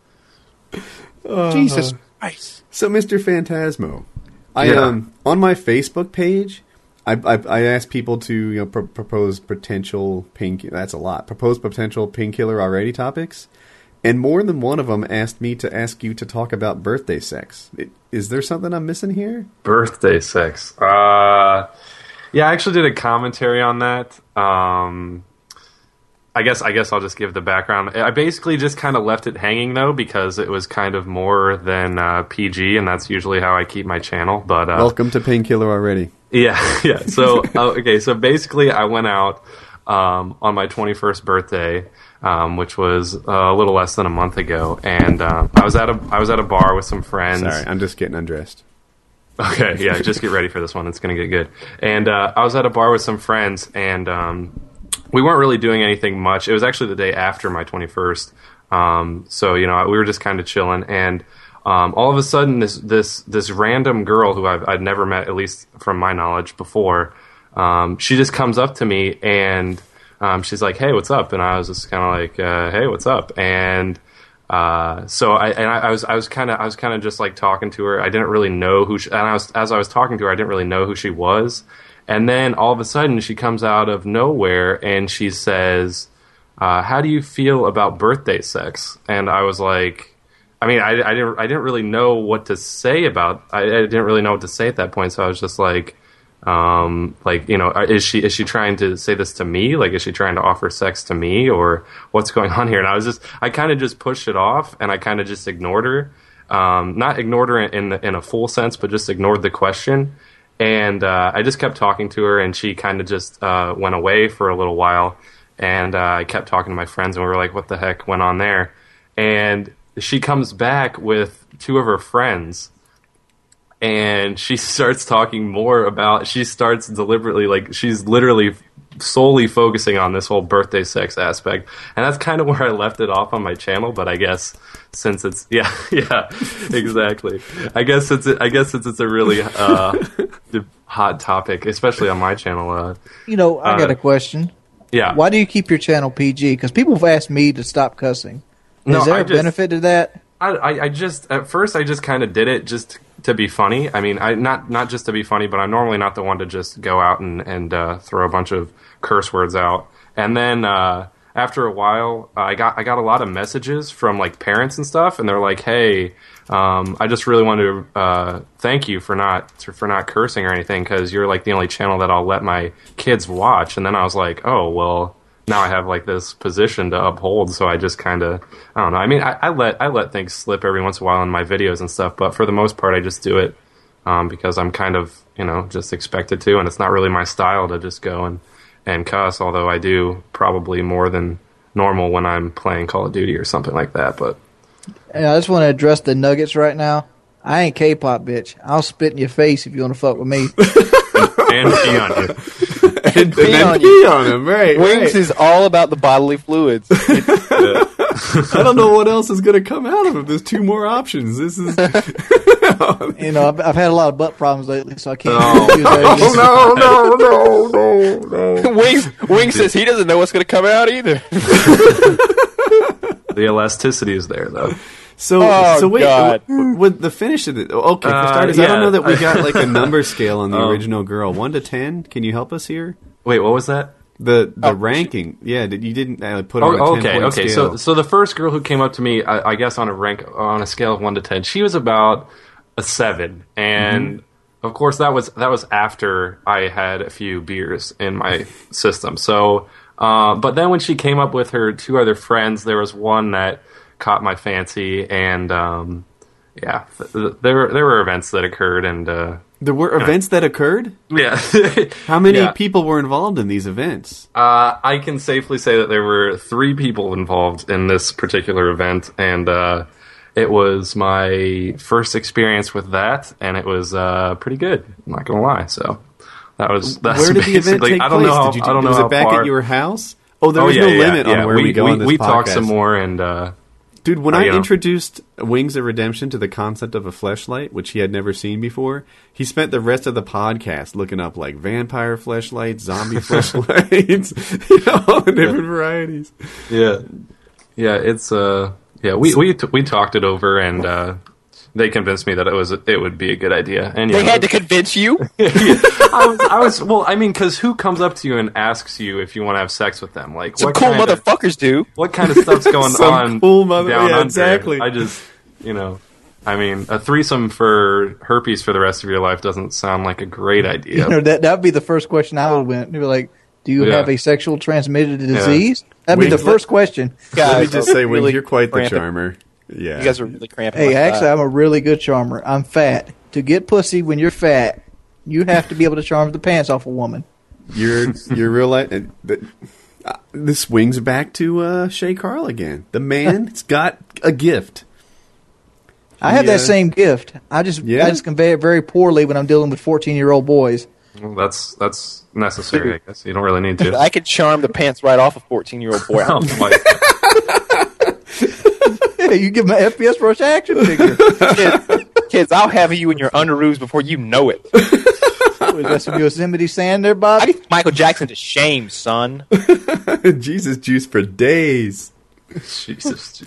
Jesus Christ. So, Mr. Phantasmo, on my Facebook page, I asked people to propose potential that's a lot. Propose potential painkiller already topics, and more than one of them asked me to ask you to talk about birthday sex. Is there something I'm missing here? Birthday sex. Yeah, I actually did a commentary on that. I guess I'll just give the background. I basically just kind of left it hanging though, because it was kind of more than PG, and that's usually how I keep my channel. But welcome to Painkiller Already. Yeah. So okay, so basically I went out on my 21st birthday, which was a little less than a month ago, and I was at a bar with some friends. Sorry, I'm just getting undressed. Okay, yeah, just get ready for this one. It's going to get good. And I was at a bar with some friends, and we weren't really doing anything much. It was actually the day after my 21st. So, we were just kind of chilling. And all of a sudden, this random girl who I'd never met, at least from my knowledge, before, she just comes up to me and she's like, "Hey, what's up?" And I was just kind of like, "Hey, what's up?" And so I was kind of just like talking to her. I didn't really know who she, and as I was talking to her, I didn't really know who she was. And then all of a sudden she comes out of nowhere and she says, "How do you feel about birthday sex?" And I was like, I mean, I didn't really know what to say about. I didn't really know what to say at that point. So I was just like, is she trying to say this to me? Like, is she trying to offer sex to me, or what's going on here? And I kind of just pushed it off, and I kind of just ignored her. Not ignored her in a full sense, but just ignored the question. And I just kept talking to her, and she kind of just went away for a little while. And I kept talking to my friends, and we were like, what the heck went on there? And she comes back with two of her friends, and she starts talking more about, she starts deliberately, like, she's literally solely focusing on this whole birthday sex aspect. And that's kind of where I left it off on my channel, but I guess since it's, yeah, exactly. I guess since it's a really hot topic, especially on my channel. I got a question. Yeah. Why do you keep your channel PG? Because people have asked me to stop cussing. Is there a benefit to that? I just, at first I just kind of did it just to be funny. I mean, not just to be funny, but I'm normally not the one to just go out and throw a bunch of curse words out. And then after a while, I got a lot of messages from like parents and stuff, and they're like, "Hey, I just really wanted to thank you for not cursing or anything, because you're like the only channel that I'll let my kids watch." And then I was like, "Oh well." Now I have like this position to uphold, so I just kind of, I don't know. I mean, I let things slip every once in a while in my videos and stuff, but for the most part, I just do it because I'm kind of, just expected to, and it's not really my style to just go and cuss. Although I do probably more than normal when I'm playing Call of Duty or something like that. But I just want to address the Nuggets right now. I ain't K-pop, bitch. I'll spit in your face if you want to fuck with me. And pee on you. And then pee on him, right? Wings is all about the bodily fluids. I don't know what else is going to come out of it. There's two more options. This is... I've had a lot of butt problems lately, so I can't... No. Wings says he doesn't know what's going to come out either. The elasticity is there, though. So wait, with the finish of it, okay, for starters, I don't know that we got like a number scale on the original girl. 1 to 10? Can you help us here? Wait, what was that? The ranking. Yeah, you didn't put on a 10-point scale. Okay. So the first girl who came up to me, I guess on a scale of 1 to 10, she was about a 7, and of course that was after I had a few beers in my system. So, but then when she came up with her two other friends, there was one that caught my fancy, and there were events that occurred, and there were events that occurred. Yeah. How many people were involved in these events? I can safely say that there were 3 people involved in this particular event, and it was my first experience with that, and it was pretty good. I'm not gonna lie. So that's where did the event take I don't place? know. Was it back at your house? Oh, there was no limit on where we go on this podcast. We talked some more, and dude, when I introduced Wings of Redemption to the concept of a fleshlight, which he had never seen before, he spent the rest of the podcast looking up like vampire fleshlights, zombie fleshlights, all the different varieties. Yeah, it's we talked it over, and they convinced me that it would be a good idea. And They had to convince you. I was well. I mean, because who comes up to you and asks you if you want to have sex with them? Like, Some what cool kind of- motherfuckers do. What kind of stuff's going Some on? cool mother- down yeah, under? exactly. I just, I mean, a threesome for herpes for the rest of your life doesn't sound like a great idea. You know, that'd be the first question I would went. They'd be like, "Do you Yeah. have a sexual transmitted disease?" That'd be Wait, the first question. Let me Guys just are say, Wings, really you're quite the cramping. charmer. Yeah. You guys are really cramping. Hey, my actually, style. I'm a really good charmer. I'm fat. To get pussy when you're fat, you have to be able to charm the pants off a woman. You're real life. This swings back to Shay Carl again. The man's got a gift. I have Yeah. that same gift. I just convey it very poorly when I'm dealing with 14-year-old boys. Well, that's necessary, I guess. You don't really need to. I could charm the pants right off a 14-year-old boy. Oh, my God. Yeah, you give them an FPS Rush action figure. Kids, I'll have you in your underoos before you know it. Was that some Yosemite sand there, Bob? I get Michael Jackson to shame, son. Jesus juice for days. Jesus.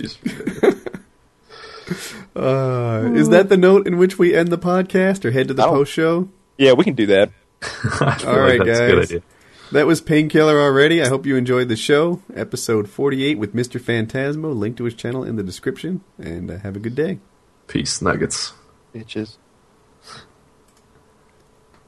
Is that the note in which we end the podcast or head to the Oh. post show? Yeah, we can do that. I feel All right, that's a good guys. idea. That was Painkiller already. I hope you enjoyed the show. Episode 48 with Mr. Phantasmo. Link to his channel in the description. And have a good day. Peace, nuggets. Bitches.